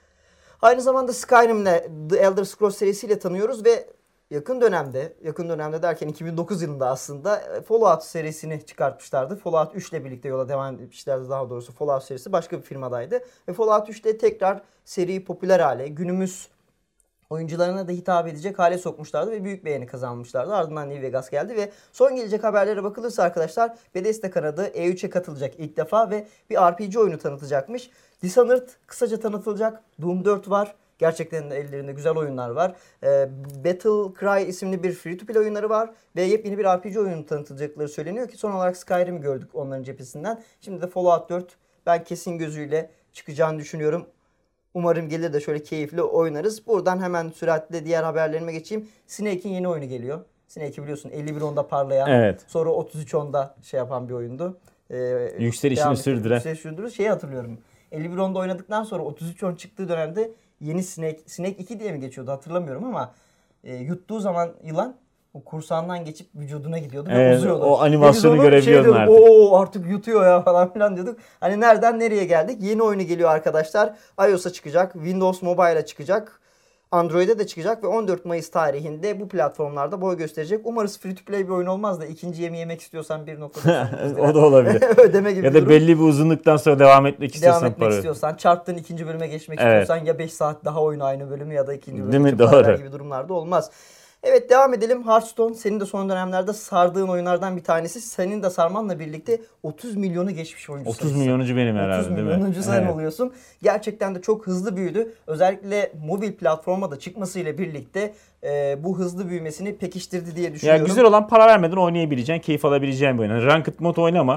Aynı zamanda Skyrim'le The Elder Scrolls serisiyle tanıyoruz ve yakın dönemde, yakın dönemde derken iki bin dokuz yılında aslında Fallout serisini çıkartmışlardı. Fallout üç ile birlikte yola devam etmişlerdi daha doğrusu. Fallout serisi başka bir firmadaydı. Ve Fallout üçte tekrar seriyi popüler hale, günümüz oyuncularına da hitap edecek hale sokmuşlardı ve büyük beğeni kazanmışlardı. Ardından New Vegas geldi ve son gelecek haberlere bakılırsa arkadaşlar Bethesda kanadı E üçe katılacak ilk defa ve bir R P G oyunu tanıtacakmış. Dishonored kısaca tanıtılacak. Doom dört var. Gerçekten de ellerinde güzel oyunlar var. Ee, Battle Cry isimli bir free to play oyunları var. Ve yepyeni bir R P G oyunu tanıtılacakları söyleniyor ki son olarak Skyrim'i gördük onların cephesinden. Şimdi de Fallout dört ben kesin gözüyle çıkacağını düşünüyorum. Umarım gelir de şöyle keyifli oynarız. Buradan hemen süratle diğer haberlerime geçeyim. Snake'in yeni oyunu geliyor. Snake'i biliyorsun elli bir onda parlayan, Evet. sonra otuz üç onda şey yapan bir oyundu. Ee, Yükselişini devam- sürdüren. Yükselişini sürdüren. Şeyi hatırlıyorum. elli bir onda oynadıktan sonra otuz üç on çıktığı dönemde yeni Snake, Snake iki diye mi geçiyordu hatırlamıyorum ama e, yuttuğu zaman yılan o kursağından geçip vücuduna gidiyordu ve Evet, uzuyordu. o Ve biz animasyonu onu görebiliyordun şey diyorduk, artık. Oo artık yutuyor ya falan filan diyorduk. Hani nereden nereye geldik? Yeni oyunu geliyor arkadaşlar. iOS'a çıkacak, Windows Mobile'a çıkacak, Android'e de çıkacak ve on dört Mayıs tarihinde bu platformlarda boy gösterecek. Umarız free to play bir oyun olmaz da ikinci yemeği yemek istiyorsan bir nokta O da olabilir. ödeme gibi Ya bir da durum. belli bir uzunluktan sonra devam etmek istiyorsan Devam etmek para. istiyorsan, çarptığın ikinci bölüme geçmek Evet. istiyorsan ya beş saat daha oyna aynı bölümü ya da ikinci bölüm Değil mi? için para ver Doğru. gibi durumlarda olmaz. Evet, devam edelim. Hearthstone senin de son dönemlerde sardığın oyunlardan bir tanesi. Senin de sarmanla birlikte otuz milyonu geçmiş oyuncu otuz sayısı. milyonuncu benim herhalde otuz değil mi? milyonuncu sen Evet. oluyorsun. Gerçekten de çok hızlı büyüdü. Özellikle mobil platforma da çıkmasıyla birlikte e, bu hızlı büyümesini pekiştirdi diye Ya düşünüyorum. güzel olan para vermeden oynayabileceğin, keyif alabileceğin bir oyun. Yani ranked mod oynama.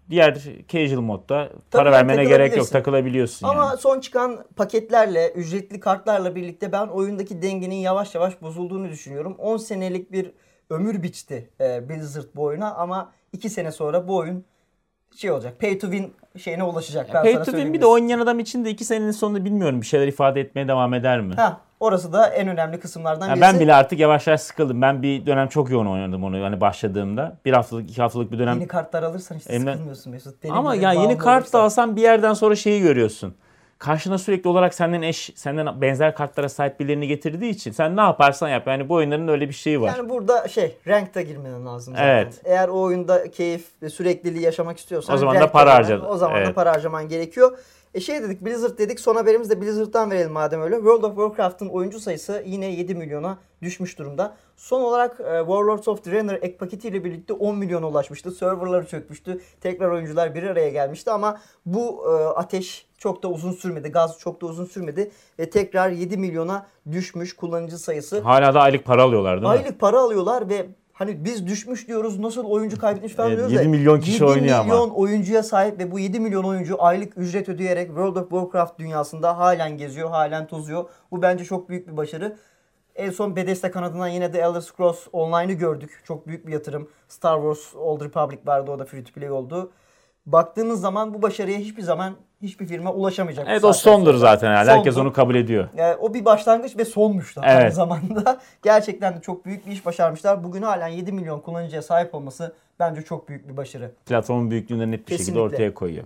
Diğer casual modda Tabii para yani vermene gerek yok. takılabilirsin. Takılabiliyorsun Ama yani. son çıkan paketlerle, ücretli kartlarla birlikte ben oyundaki dengenin yavaş yavaş bozulduğunu düşünüyorum. on senelik bir ömür biçti e, Blizzard bu oyuna ama iki sene sonra bu oyun şey olacak. Pay to win şeyine ulaşacak. Ben Pay sana to win söyleyeyim. bir de oynayan adam için de iki senenin sonunda bilmiyorum bir şeyler ifade etmeye devam eder mi? Ha, orası da en önemli kısımlardan Ya birisi. ben bile artık yavaş yavaş sıkıldım. Ben bir dönem çok yoğun oynadım onu hani başladığımda. Bir haftalık, iki haftalık bir dönem. Yeni kartlar alırsan işte Elimden- sıkılmıyorsun Mesut. Benim Ama gibi ya yeni bağımlı kart da olursan. alsan bir yerden sonra şeyi görüyorsun. Karşına sürekli olarak senden eş, senden benzer kartlara sahip birilerini getirdiği için sen ne yaparsan yap. Yani bu oyunların öyle bir şeyi var. Yani burada şey rankta girmen lazım zaten. Evet. Eğer o oyunda keyif ve sürekliliği yaşamak istiyorsan O zaman da rankta para girmen- harca- O zaman da evet. para harcaman gerekiyor. E şey dedik Blizzard dedik son haberimiz de Blizzard'dan verelim madem öyle. World of Warcraft'ın oyuncu sayısı yine yedi milyona düşmüş durumda. Son olarak e, Warlords of Draenor ek paketiyle birlikte on milyona ulaşmıştı. Serverları çökmüştü. Tekrar oyuncular bir araya gelmişti ama bu e, ateş çok da uzun sürmedi. Gaz çok da uzun sürmedi. Ve tekrar yedi milyona düşmüş kullanıcı sayısı. Hala da aylık para alıyorlar değil mi? Aylık para alıyorlar ve hani biz düşmüş diyoruz nasıl oyuncu kaybetmiş falan Evet, diyoruz yedi da milyon kişi yedi oynuyor ama. milyon oyuncuya sahip ve bu yedi milyon oyuncu aylık ücret ödeyerek World of Warcraft dünyasında halen geziyor, halen tozuyor. Bu bence çok büyük bir başarı. En son Bethesda kanadından yine de Elder Scrolls Online'ı gördük. Çok büyük bir yatırım. Star Wars Old Republic vardı, o da free to play oldu. Baktığınız zaman bu başarıya hiçbir zaman hiçbir firma ulaşamayacak. Evet bu o saatten sondur sonra. zaten herhalde. Herkes Sondur. onu kabul ediyor. Yani o bir başlangıç ve sonmuş da aynı Evet. zamanda. Gerçekten de çok büyük bir iş başarmışlar. Bugün halen yedi milyon kullanıcıya sahip olması bence çok büyük bir başarı. Platformun büyüklüğünü net bir şekilde Kesinlikle. ortaya koyuyor.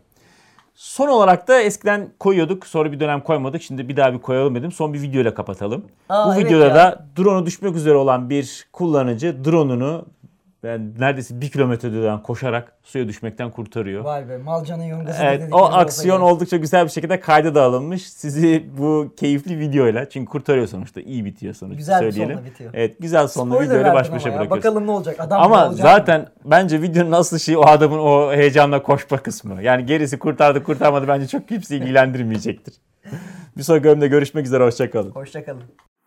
Son olarak da eskiden koyuyorduk. Sonra bir dönem koymadık. Şimdi bir daha bir koyalım dedim. Son bir videoyla kapatalım. Aa, Bu evet videoda ya. da drone'u düşmek üzere olan bir kullanıcı drone'unu ben neredeyse bir kilometreden koşarak suya düşmekten kurtarıyor. Vay be Malcan'ın yongası Evet, dedikleri o olsa aksiyon gerek. oldukça güzel bir şekilde kayda da alınmış. Sizi bu keyifli videoyla, çünkü kurtarıyor sonuçta, iyi bitiyor sonuçta Güzel bir söyleyelim. sonla bitiyor. Evet, güzel sonlu Spoiler videoyla baş verdin başa ama ya. bırakıyoruz. Bakalım ne olacak. Adam ne Ama olacak zaten mı? bence videonun asıl şeyi o adamın o heyecanla koşma kısmı. Yani gerisi kurtardı kurtarmadı bence çok kimse ilgilendirmeyecektir. Bir sonraki bölümde görüşmek üzere, hoşça kalın. Hoşça kalın.